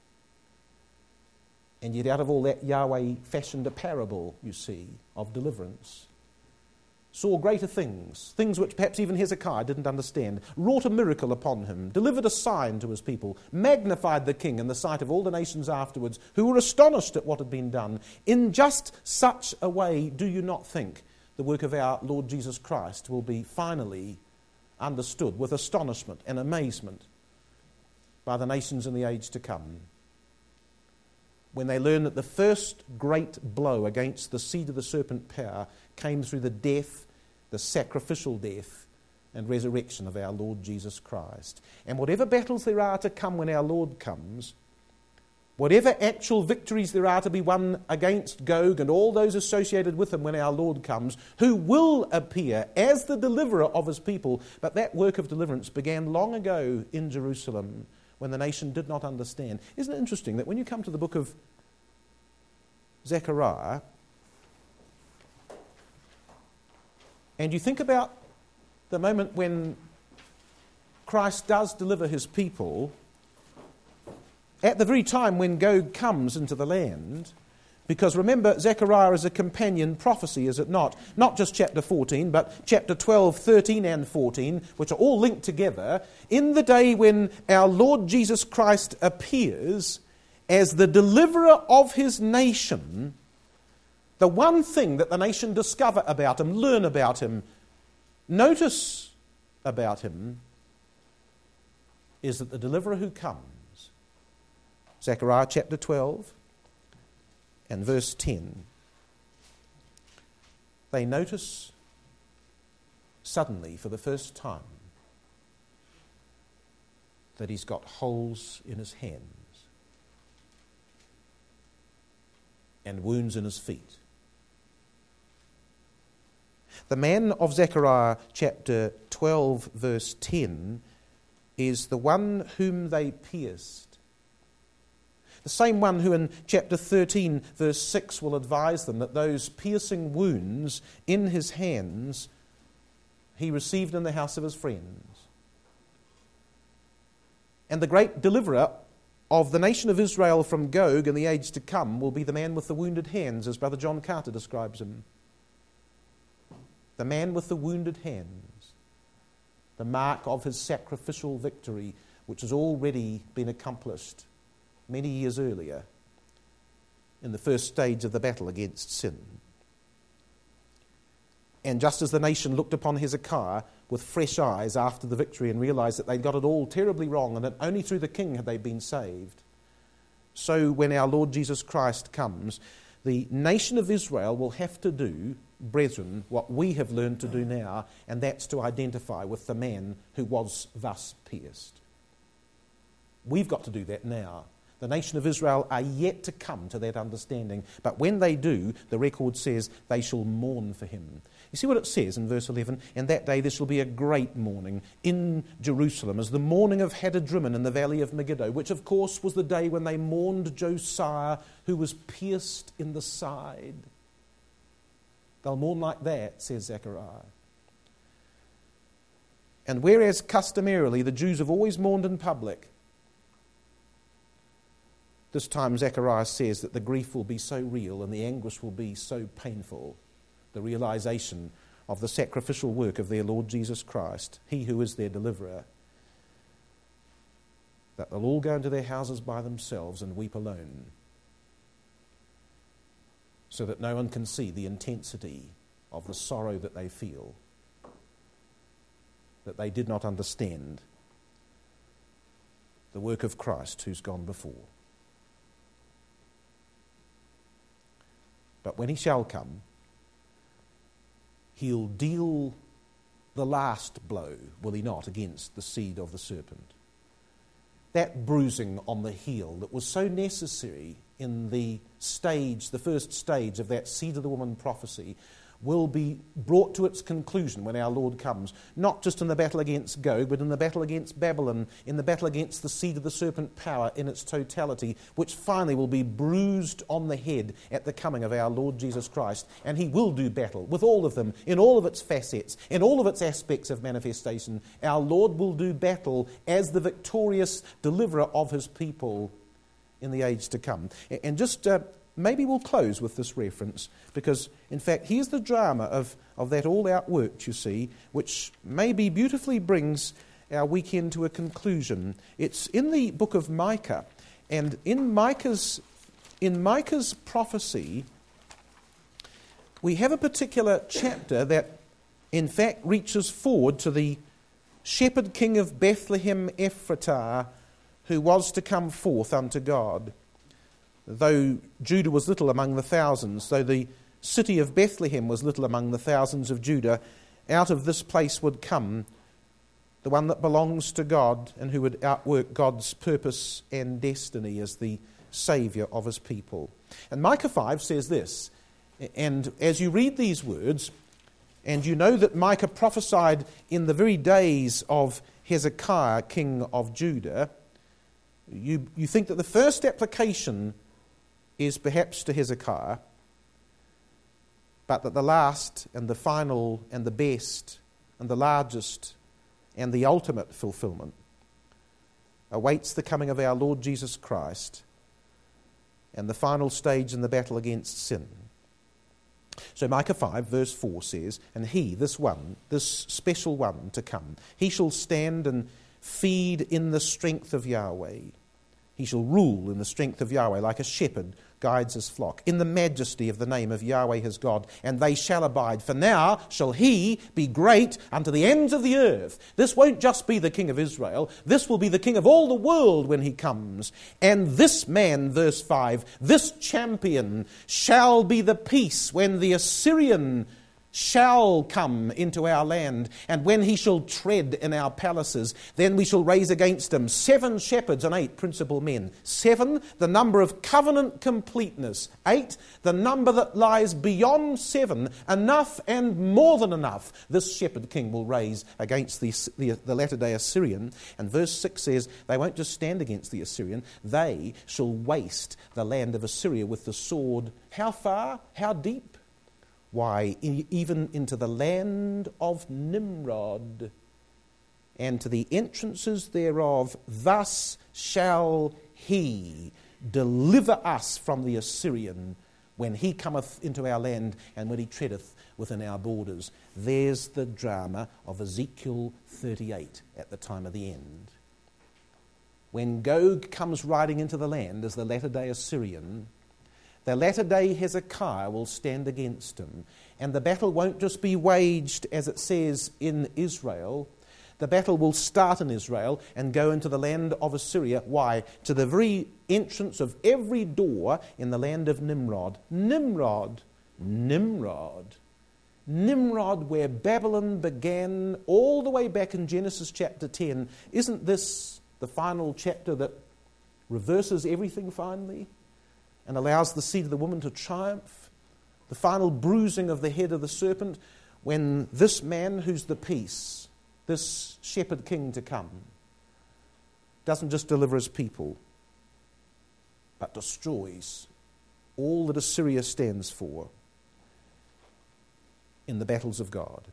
And yet out of all that, Yahweh fashioned a parable, you see, of deliverance. Saw greater things, things which perhaps even Hezekiah didn't understand, wrought a miracle upon him, delivered a sign to his people, magnified the king in the sight of all the nations afterwards, who were astonished at what had been done. In just such a way, do you not think the work of our Lord Jesus Christ will be finally understood with astonishment and amazement by the nations in the age to come, when they learn that the first great blow against the seed of the serpent power came through the death, the sacrificial death and resurrection of our Lord Jesus Christ. And whatever battles there are to come when our Lord comes, whatever actual victories there are to be won against Gog and all those associated with him when our Lord comes, who will appear as the deliverer of his people. But that work of deliverance began long ago in Jerusalem, when the nation did not understand. Isn't it interesting that when you come to the book of Zechariah, and you think about the moment when Christ does deliver his people, at the very time when Gog comes into the land, because remember, Zechariah is a companion prophecy, is it not? Not just chapter fourteen, but chapter twelve, thirteen and fourteen, which are all linked together. In the day when our Lord Jesus Christ appears as the deliverer of his nation, the one thing that the nation discover about him, learn about him, notice about him, is that the deliverer who comes, Zechariah chapter twelve and verse ten, they notice suddenly for the first time that he's got holes in his hands and wounds in his feet. The man of Zechariah chapter twelve verse ten is the one whom they pierced. The same one who in chapter thirteen, verse six, will advise them that those piercing wounds in his hands he received in the house of his friends. And the great deliverer of the nation of Israel from Gog in the age to come will be the man with the wounded hands, as Brother John Carter describes him. The man with the wounded hands, the mark of his sacrificial victory, which has already been accomplished many years earlier in the first stage of the battle against sin. And just as the nation looked upon Hezekiah with fresh eyes after the victory and realized that they'd got it all terribly wrong and that only through the king had they been saved, so when our Lord Jesus Christ comes, the nation of Israel will have to do, brethren, what we have learned to do now, and that's to identify with the man who was thus pierced. We've got to do that now. The nation of Israel are yet to come to that understanding, but when they do, the record says they shall mourn for him. You see what it says in verse eleven? "And that day there shall be a great mourning in Jerusalem, as the mourning of Hadadrimmon in the valley of Megiddo," which of course was the day when they mourned Josiah, who was pierced in the side. They'll mourn like that, says Zechariah. And whereas customarily the Jews have always mourned in public, this time Zechariah says that the grief will be so real and the anguish will be so painful, the realization of the sacrificial work of their Lord Jesus Christ, he who is their deliverer, that they'll all go into their houses by themselves and weep alone, so that no one can see the intensity of the sorrow that they feel, that they did not understand the work of Christ who's gone before. But when he shall come, he'll deal the last blow, will he not, against the seed of the serpent. That bruising on the heel that was so necessary in the stage, the first stage of that seed of the woman prophecy, will be brought to its conclusion when our Lord comes, not just in the battle against Gog, but in the battle against Babylon, in the battle against the seed of the serpent power in its totality, which finally will be bruised on the head at the coming of our Lord Jesus Christ. And he will do battle with all of them, in all of its facets, in all of its aspects of manifestation. Our Lord will do battle as the victorious deliverer of his people in the age to come. And just... Uh, Maybe we'll close with this reference, because, in fact, here's the drama of, of that all-out work, you see, which maybe beautifully brings our weekend to a conclusion. It's in the book of Micah, and in Micah's, in Micah's prophecy, we have a particular chapter that, in fact, reaches forward to the shepherd king of Bethlehem Ephratah, who was to come forth unto God. Though Judah was little among the thousands, though the city of Bethlehem was little among the thousands of Judah, out of this place would come the one that belongs to God and who would outwork God's purpose and destiny as the Saviour of his people. And Micah five says this, and as you read these words, and you know that Micah prophesied in the very days of Hezekiah, king of Judah, you, you think that the first application is perhaps to Hezekiah, but that the last and the final and the best and the largest and the ultimate fulfillment awaits the coming of our Lord Jesus Christ and the final stage in the battle against sin. So Micah five verse four says, "And he, this one, this special one to come, he shall stand and feed in the strength of Yahweh. He shall rule in the strength of Yahweh, like a shepherd guides his flock, in the majesty of the name of Yahweh his God, and they shall abide. For now shall he be great unto the ends of the earth." This won't just be the king of Israel. This will be the king of all the world when he comes. "And this man," verse five, "this champion shall be the peace when the Assyrian shall come into our land, and when he shall tread in our palaces, then we shall raise against him seven shepherds and eight principal men. Seven, the number of covenant completeness. Eight, the number that lies beyond seven. Enough and more than enough this shepherd king will raise against the, the, the latter-day Assyrian. And verse six says, they won't just stand against the Assyrian, they shall waste the land of Assyria with the sword. How far? How deep? Why, even into the land of Nimrod, and to the entrances thereof. Thus shall he deliver us from the Assyrian, when he cometh into our land, and when he treadeth within our borders. There's the drama of Ezekiel thirty-eight at the time of the end. When Gog comes riding into the land as the latter-day Assyrian, the latter-day Hezekiah will stand against him. And the battle won't just be waged, as it says, in Israel. The battle will start in Israel and go into the land of Assyria. Why? To the very entrance of every door in the land of Nimrod. Nimrod. Nimrod. Nimrod, where Babylon began all the way back in Genesis chapter ten. Isn't this the final chapter that reverses everything finally and allows the seed of the woman to triumph? The final bruising of the head of the serpent, when this man who's the peace, this shepherd king to come, doesn't just deliver his people, but destroys all that Assyria stands for in the battles of God.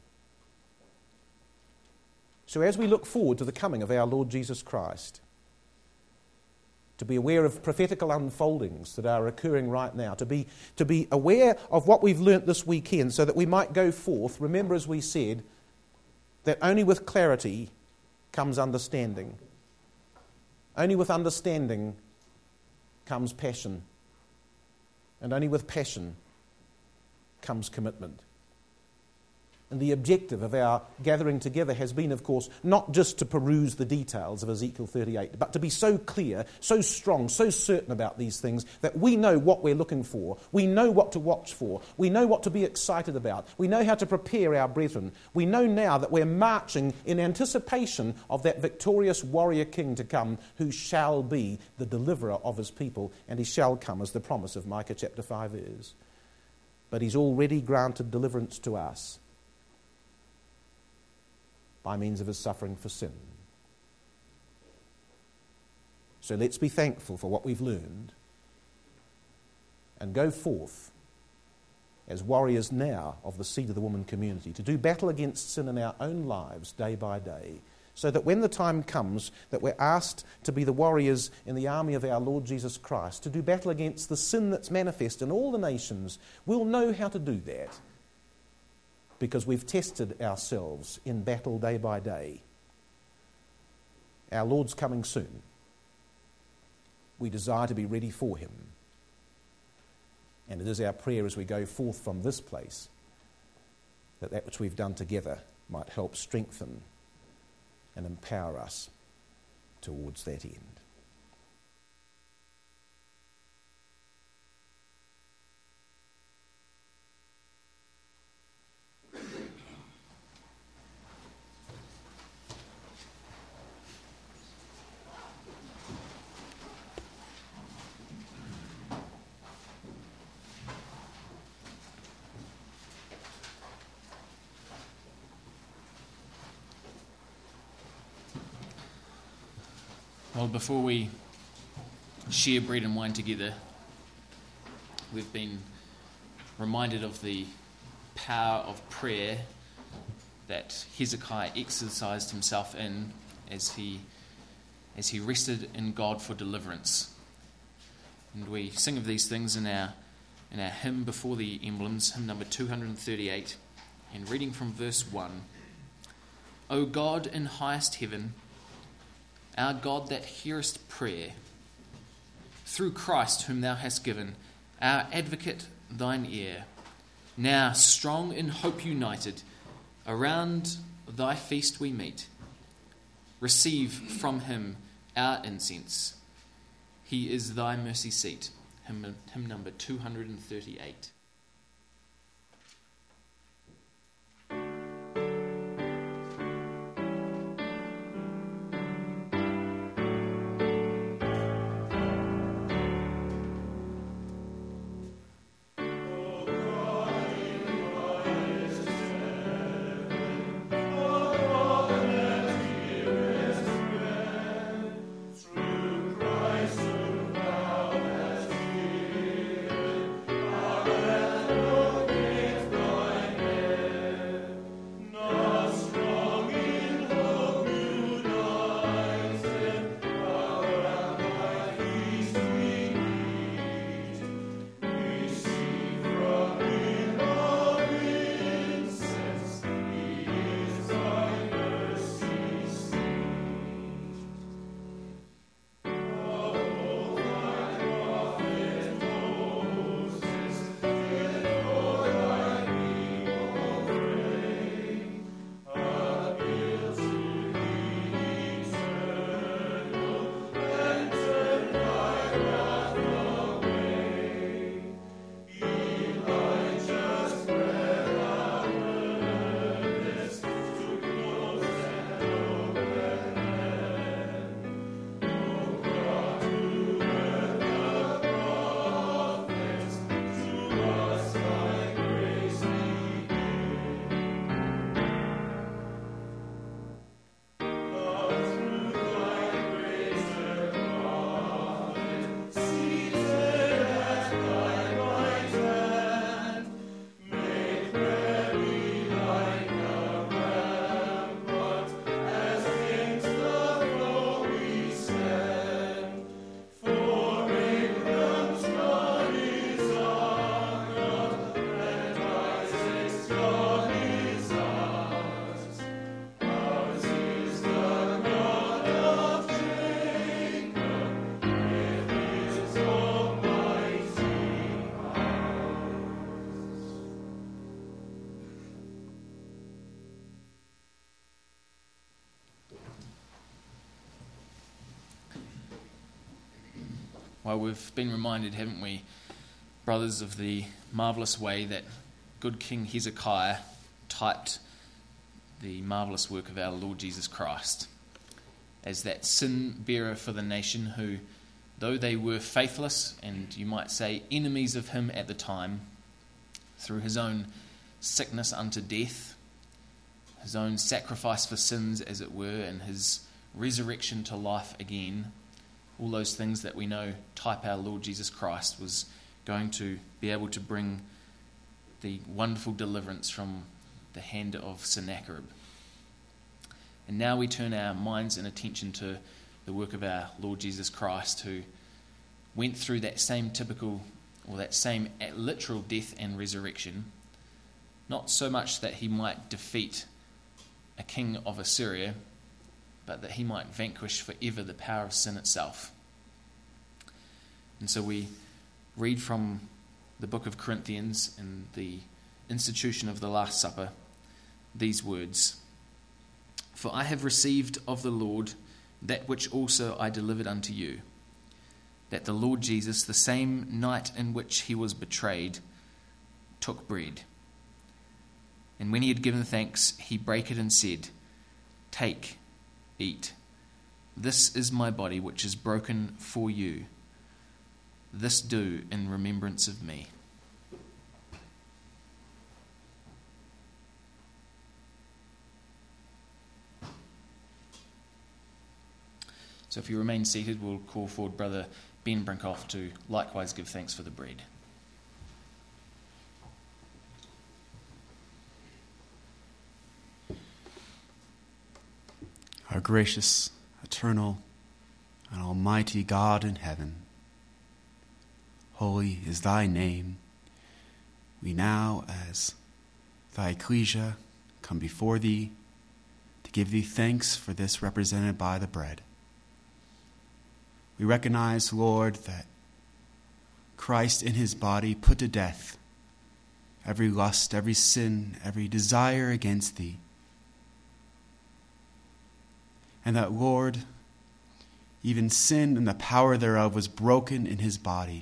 So as we look forward to the coming of our Lord Jesus Christ, to be aware of prophetical unfoldings that are occurring right now, to be, to be aware of what we've learnt this weekend so that we might go forth. Remember, as we said, that only with clarity comes understanding. Only with understanding comes passion. And only with passion comes commitment. And the objective of our gathering together has been, of course, not just to peruse the details of Ezekiel thirty-eight, but to be so clear, so strong, so certain about these things that we know what we're looking for. We know what to watch for. We know what to be excited about. We know how to prepare our brethren. We know now that we're marching in anticipation of that victorious warrior king to come, who shall be the deliverer of his people, and he shall come, as the promise of Micah chapter five is. But he's already granted deliverance to us by means of his suffering for sin. So let's be thankful for what we've learned and go forth as warriors now of the seed of the woman community to do battle against sin in our own lives day by day, so that when the time comes that we're asked to be the warriors in the army of our Lord Jesus Christ, to do battle against the sin that's manifest in all the nations, we'll know how to do that, because we've tested ourselves in battle day by day. Our Lord's coming soon. We desire to be ready for him. And it is our prayer as we go forth from this place that that which we've done together might help strengthen and empower us towards that end. Well, before we share bread and wine together, we've been reminded of the power of prayer that Hezekiah exercised himself in as he as he rested in God for deliverance. And we sing of these things in our in our hymn before the emblems, hymn number two hundred thirty-eight, and reading from verse one. O God in highest heaven, our God that hearest prayer, through Christ whom thou hast given, our advocate, thine ear, now strong in hope united, around thy feast we meet. Receive from him our incense. He is thy mercy seat. Hymn, hymn number two hundred thirty-eight. Well, we've been reminded, haven't we, brothers, of the marvellous way that good King Hezekiah typed the marvellous work of our Lord Jesus Christ as that sin bearer for the nation who, though they were faithless and you might say enemies of him at the time, through his own sickness unto death, his own sacrifice for sins as it were, and his resurrection to life again, all those things that we know type our Lord Jesus Christ, was going to be able to bring the wonderful deliverance from the hand of Sennacherib. And now we turn our minds and attention to the work of our Lord Jesus Christ, who went through that same typical, or that same literal death and resurrection, not so much that he might defeat a king of Assyria, but that he might vanquish forever the power of sin itself. And so we read from the book of Corinthians in the institution of the Last Supper these words: "For I have received of the Lord that which also I delivered unto you, that the Lord Jesus, the same night in which he was betrayed, took bread. And when he had given thanks, he brake it and said, Take, eat. This is my body which is broken for you. This do in remembrance of me." So if you remain seated, we'll call forward Brother Ben Brinkoff to likewise give thanks for the bread. Our gracious, eternal, and almighty God in heaven, holy is thy name. We now, as thy ecclesia, come before thee to give thee thanks for this represented by the bread. We recognize, Lord, that Christ in his body put to death every lust, every sin, every desire against thee. And that, Lord, even sin and the power thereof was broken in his body.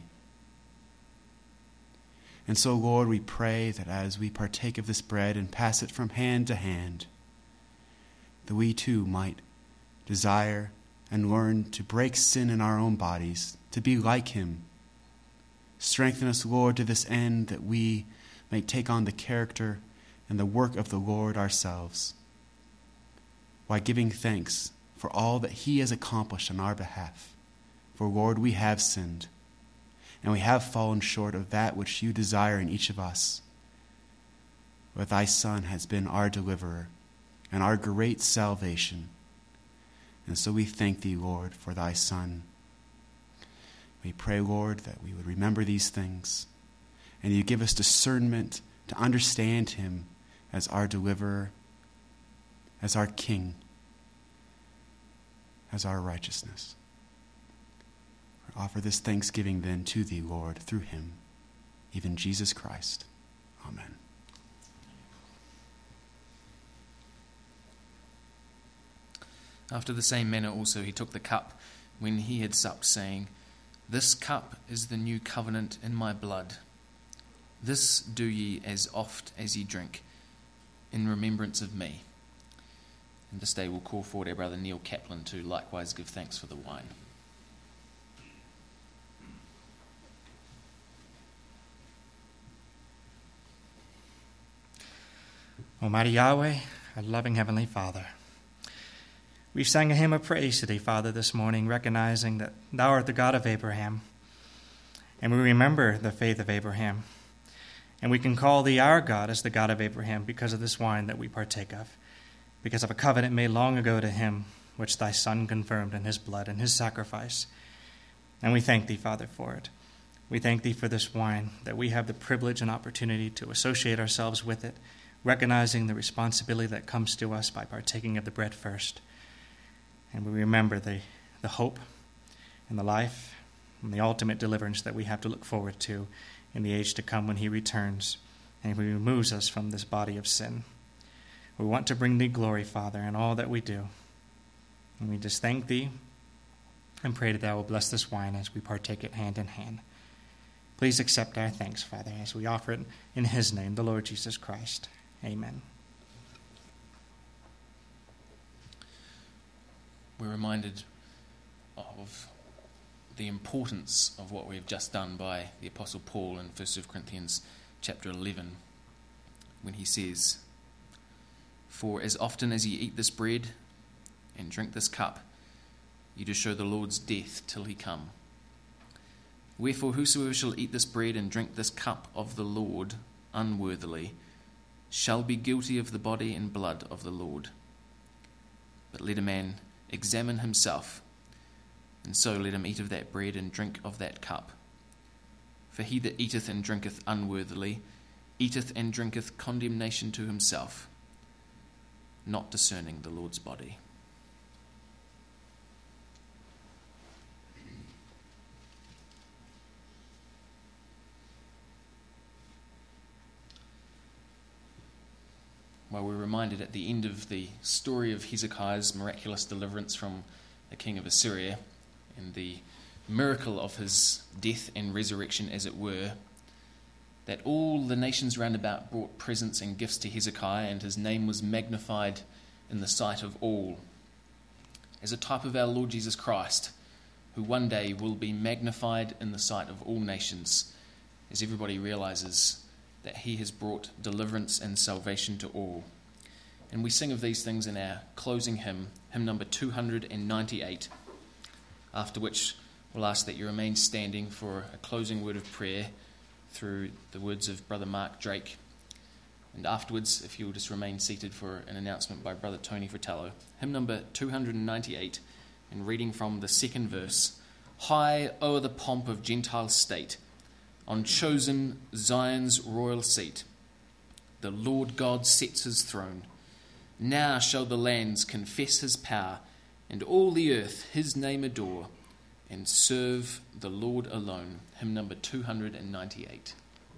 And so, Lord, we pray that as we partake of this bread and pass it from hand to hand, that we too might desire and learn to break sin in our own bodies, to be like him. Strengthen us, Lord, to this end, that we may take on the character and the work of the Lord ourselves, while giving thanks for all that he has accomplished on our behalf. For, Lord, we have sinned, and we have fallen short of that which you desire in each of us. But thy Son has been our deliverer and our great salvation. And so we thank thee, Lord, for thy Son. We pray, Lord, that we would remember these things, and you give us discernment to understand him as our deliverer, as our King, as our righteousness. We offer this thanksgiving then to thee, Lord, through him, even Jesus Christ. Amen. After the same manner also he took the cup when he had supped, saying, This cup is the new covenant in my blood. This do ye as oft as ye drink, in remembrance of me. And this day we'll call forward our brother Neil Kaplan to likewise give thanks for the wine. Almighty Yahweh, our loving Heavenly Father, we've sang a hymn of praise to thee, Father, this morning, recognizing that thou art the God of Abraham. And we remember the faith of Abraham. And we can call thee our God as the God of Abraham because of this wine that we partake of, because of a covenant made long ago to him, which thy Son confirmed in his blood and his sacrifice. And we thank thee, Father, for it. We thank thee for this wine, that we have the privilege and opportunity to associate ourselves with it, recognizing the responsibility that comes to us by partaking of the bread first. And we remember the, the hope and the life and the ultimate deliverance that we have to look forward to in the age to come when he returns and he removes us from this body of sin. We want to bring thee glory, Father, in all that we do. And we just thank thee and pray that thou will bless this wine as we partake it hand in hand. Please accept our thanks, Father, as we offer it in his name, the Lord Jesus Christ. Amen. We're reminded of the importance of what we've just done by the Apostle Paul in First Corinthians chapter eleven, when he says, "For as often as ye eat this bread and drink this cup, ye do show the Lord's death till he come. Wherefore whosoever shall eat this bread and drink this cup of the Lord unworthily shall be guilty of the body and blood of the Lord. But let a man examine himself, and so let him eat of that bread and drink of that cup. For he that eateth and drinketh unworthily eateth and drinketh condemnation to himself, not discerning the Lord's body." Well, we're reminded at the end of the story of Hezekiah's miraculous deliverance from the king of Assyria and the miracle of his death and resurrection, as it were, that all the nations round about brought presents and gifts to Hezekiah, and his name was magnified in the sight of all, as a type of our Lord Jesus Christ, who one day will be magnified in the sight of all nations, as everybody realizes that he has brought deliverance and salvation to all. And we sing of these things in our closing hymn, hymn number two hundred ninety-eight, after which we'll ask that you remain standing for a closing word of prayer through the words of Brother Mark Drake. And afterwards, if you'll just remain seated for an announcement by Brother Tony Fratello. Hymn number two hundred ninety-eight, and reading from the second verse. "High o'er the pomp of Gentile state, on chosen Zion's royal seat, the Lord God sets his throne. Now shall the lands confess his power, and all the earth his name adore, and serve the Lord alone." Hymn number two hundred ninety-eight.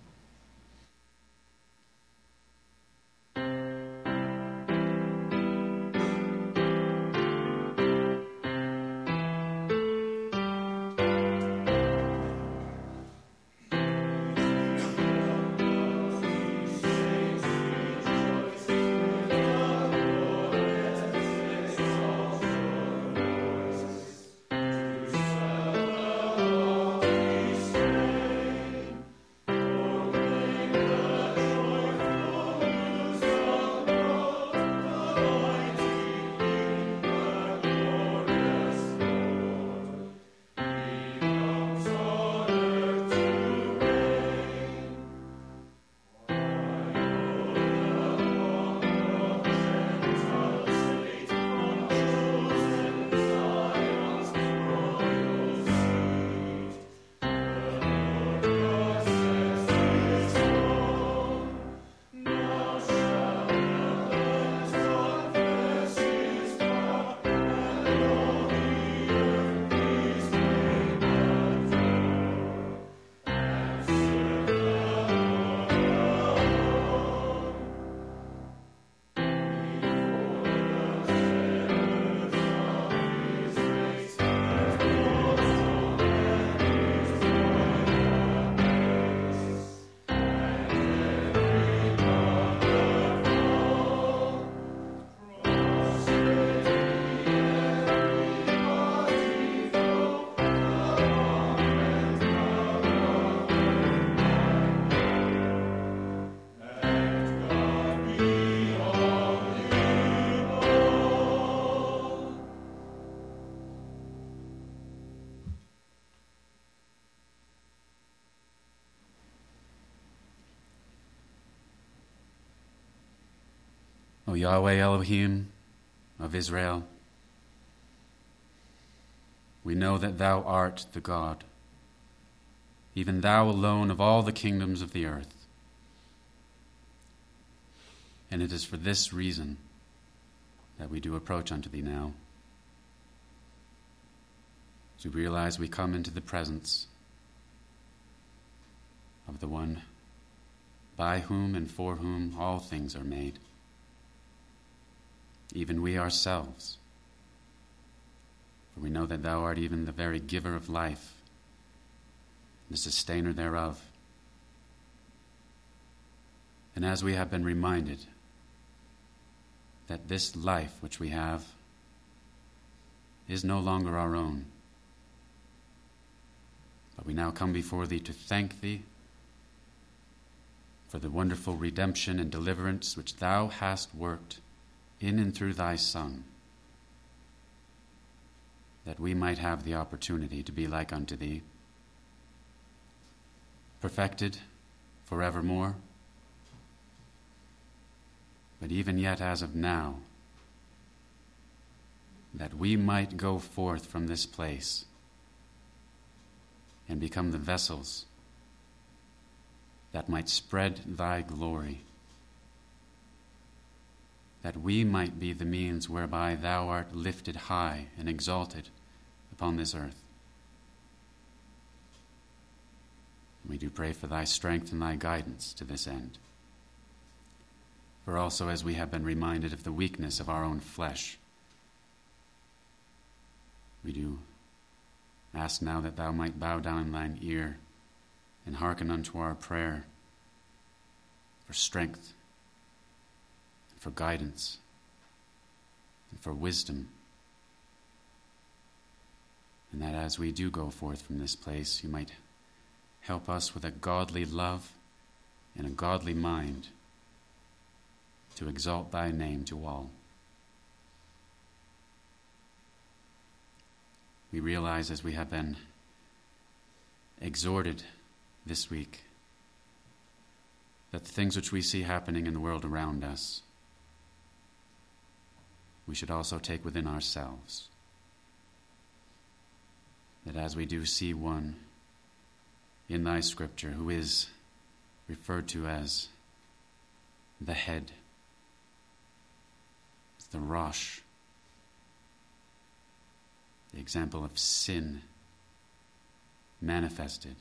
O Yahweh Elohim of Israel, we know that thou art the God, even thou alone of all the kingdoms of the earth. And it is for this reason that we do approach unto thee now, to realize we come into the presence of the one by whom and for whom all things are made, even we ourselves. For we know that thou art even the very giver of life, the sustainer thereof. And as we have been reminded that this life which we have is no longer our own, but we now come before thee to thank thee for the wonderful redemption and deliverance which thou hast worked in and through thy Son, that we might have the opportunity to be like unto thee, perfected forevermore. But even yet as of now, that we might go forth from this place and become the vessels that might spread thy glory, that we might be the means whereby thou art lifted high and exalted upon this earth. We do pray for thy strength and thy guidance to this end. For also, as we have been reminded of the weakness of our own flesh, we do ask now that thou might bow down thine ear and hearken unto our prayer for strength, and for guidance, and for wisdom, and that as we do go forth from this place, you might help us with a godly love and a godly mind to exalt thy name to all. We realize, as we have been exhorted this week, that the things which we see happening in the world around us, we should also take within ourselves. That as we do see one in thy scripture who is referred to as the head, the Rosh, the example of sin manifested,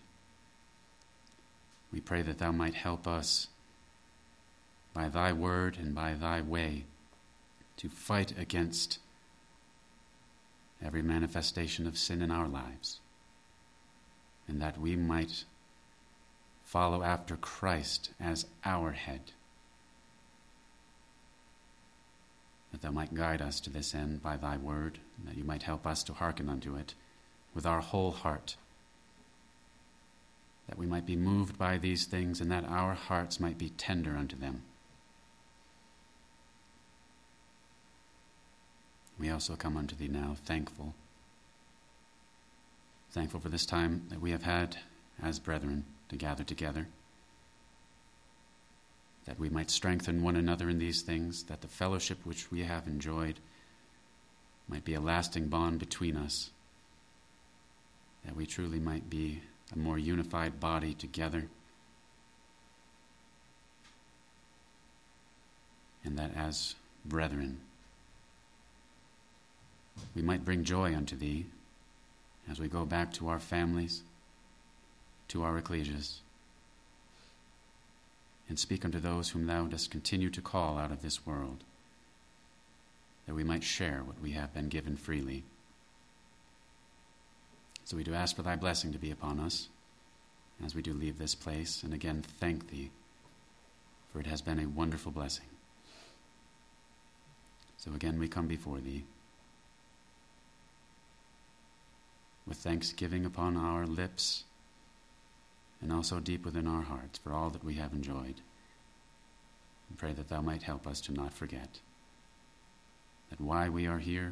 we pray that thou might help us by thy word and by thy way to fight against every manifestation of sin in our lives, and that we might follow after Christ as our head, that thou might guide us to this end by thy word, and that you might help us to hearken unto it with our whole heart, that we might be moved by these things, and that our hearts might be tender unto them. We also come unto thee now thankful, thankful for this time that we have had as brethren to gather together, that we might strengthen one another in these things, that the fellowship which we have enjoyed might be a lasting bond between us, that we truly might be a more unified body together, and that as brethren we might bring joy unto thee as we go back to our families, to our ecclesias, and speak unto those whom thou dost continue to call out of this world, that we might share what we have been given freely. So we do ask for thy blessing to be upon us as we do leave this place, and again thank thee, for it has been a wonderful blessing. So again we come before thee with thanksgiving upon our lips, and also deep within our hearts for all that we have enjoyed. And pray that thou might help us to not forget that why we are here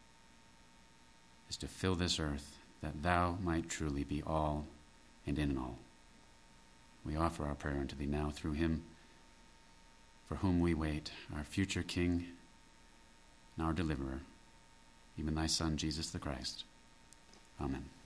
is to fill this earth, that thou might truly be all and in all. We offer our prayer unto thee now through him for whom we wait, our future King and our deliverer, even thy Son, Jesus the Christ. Amen.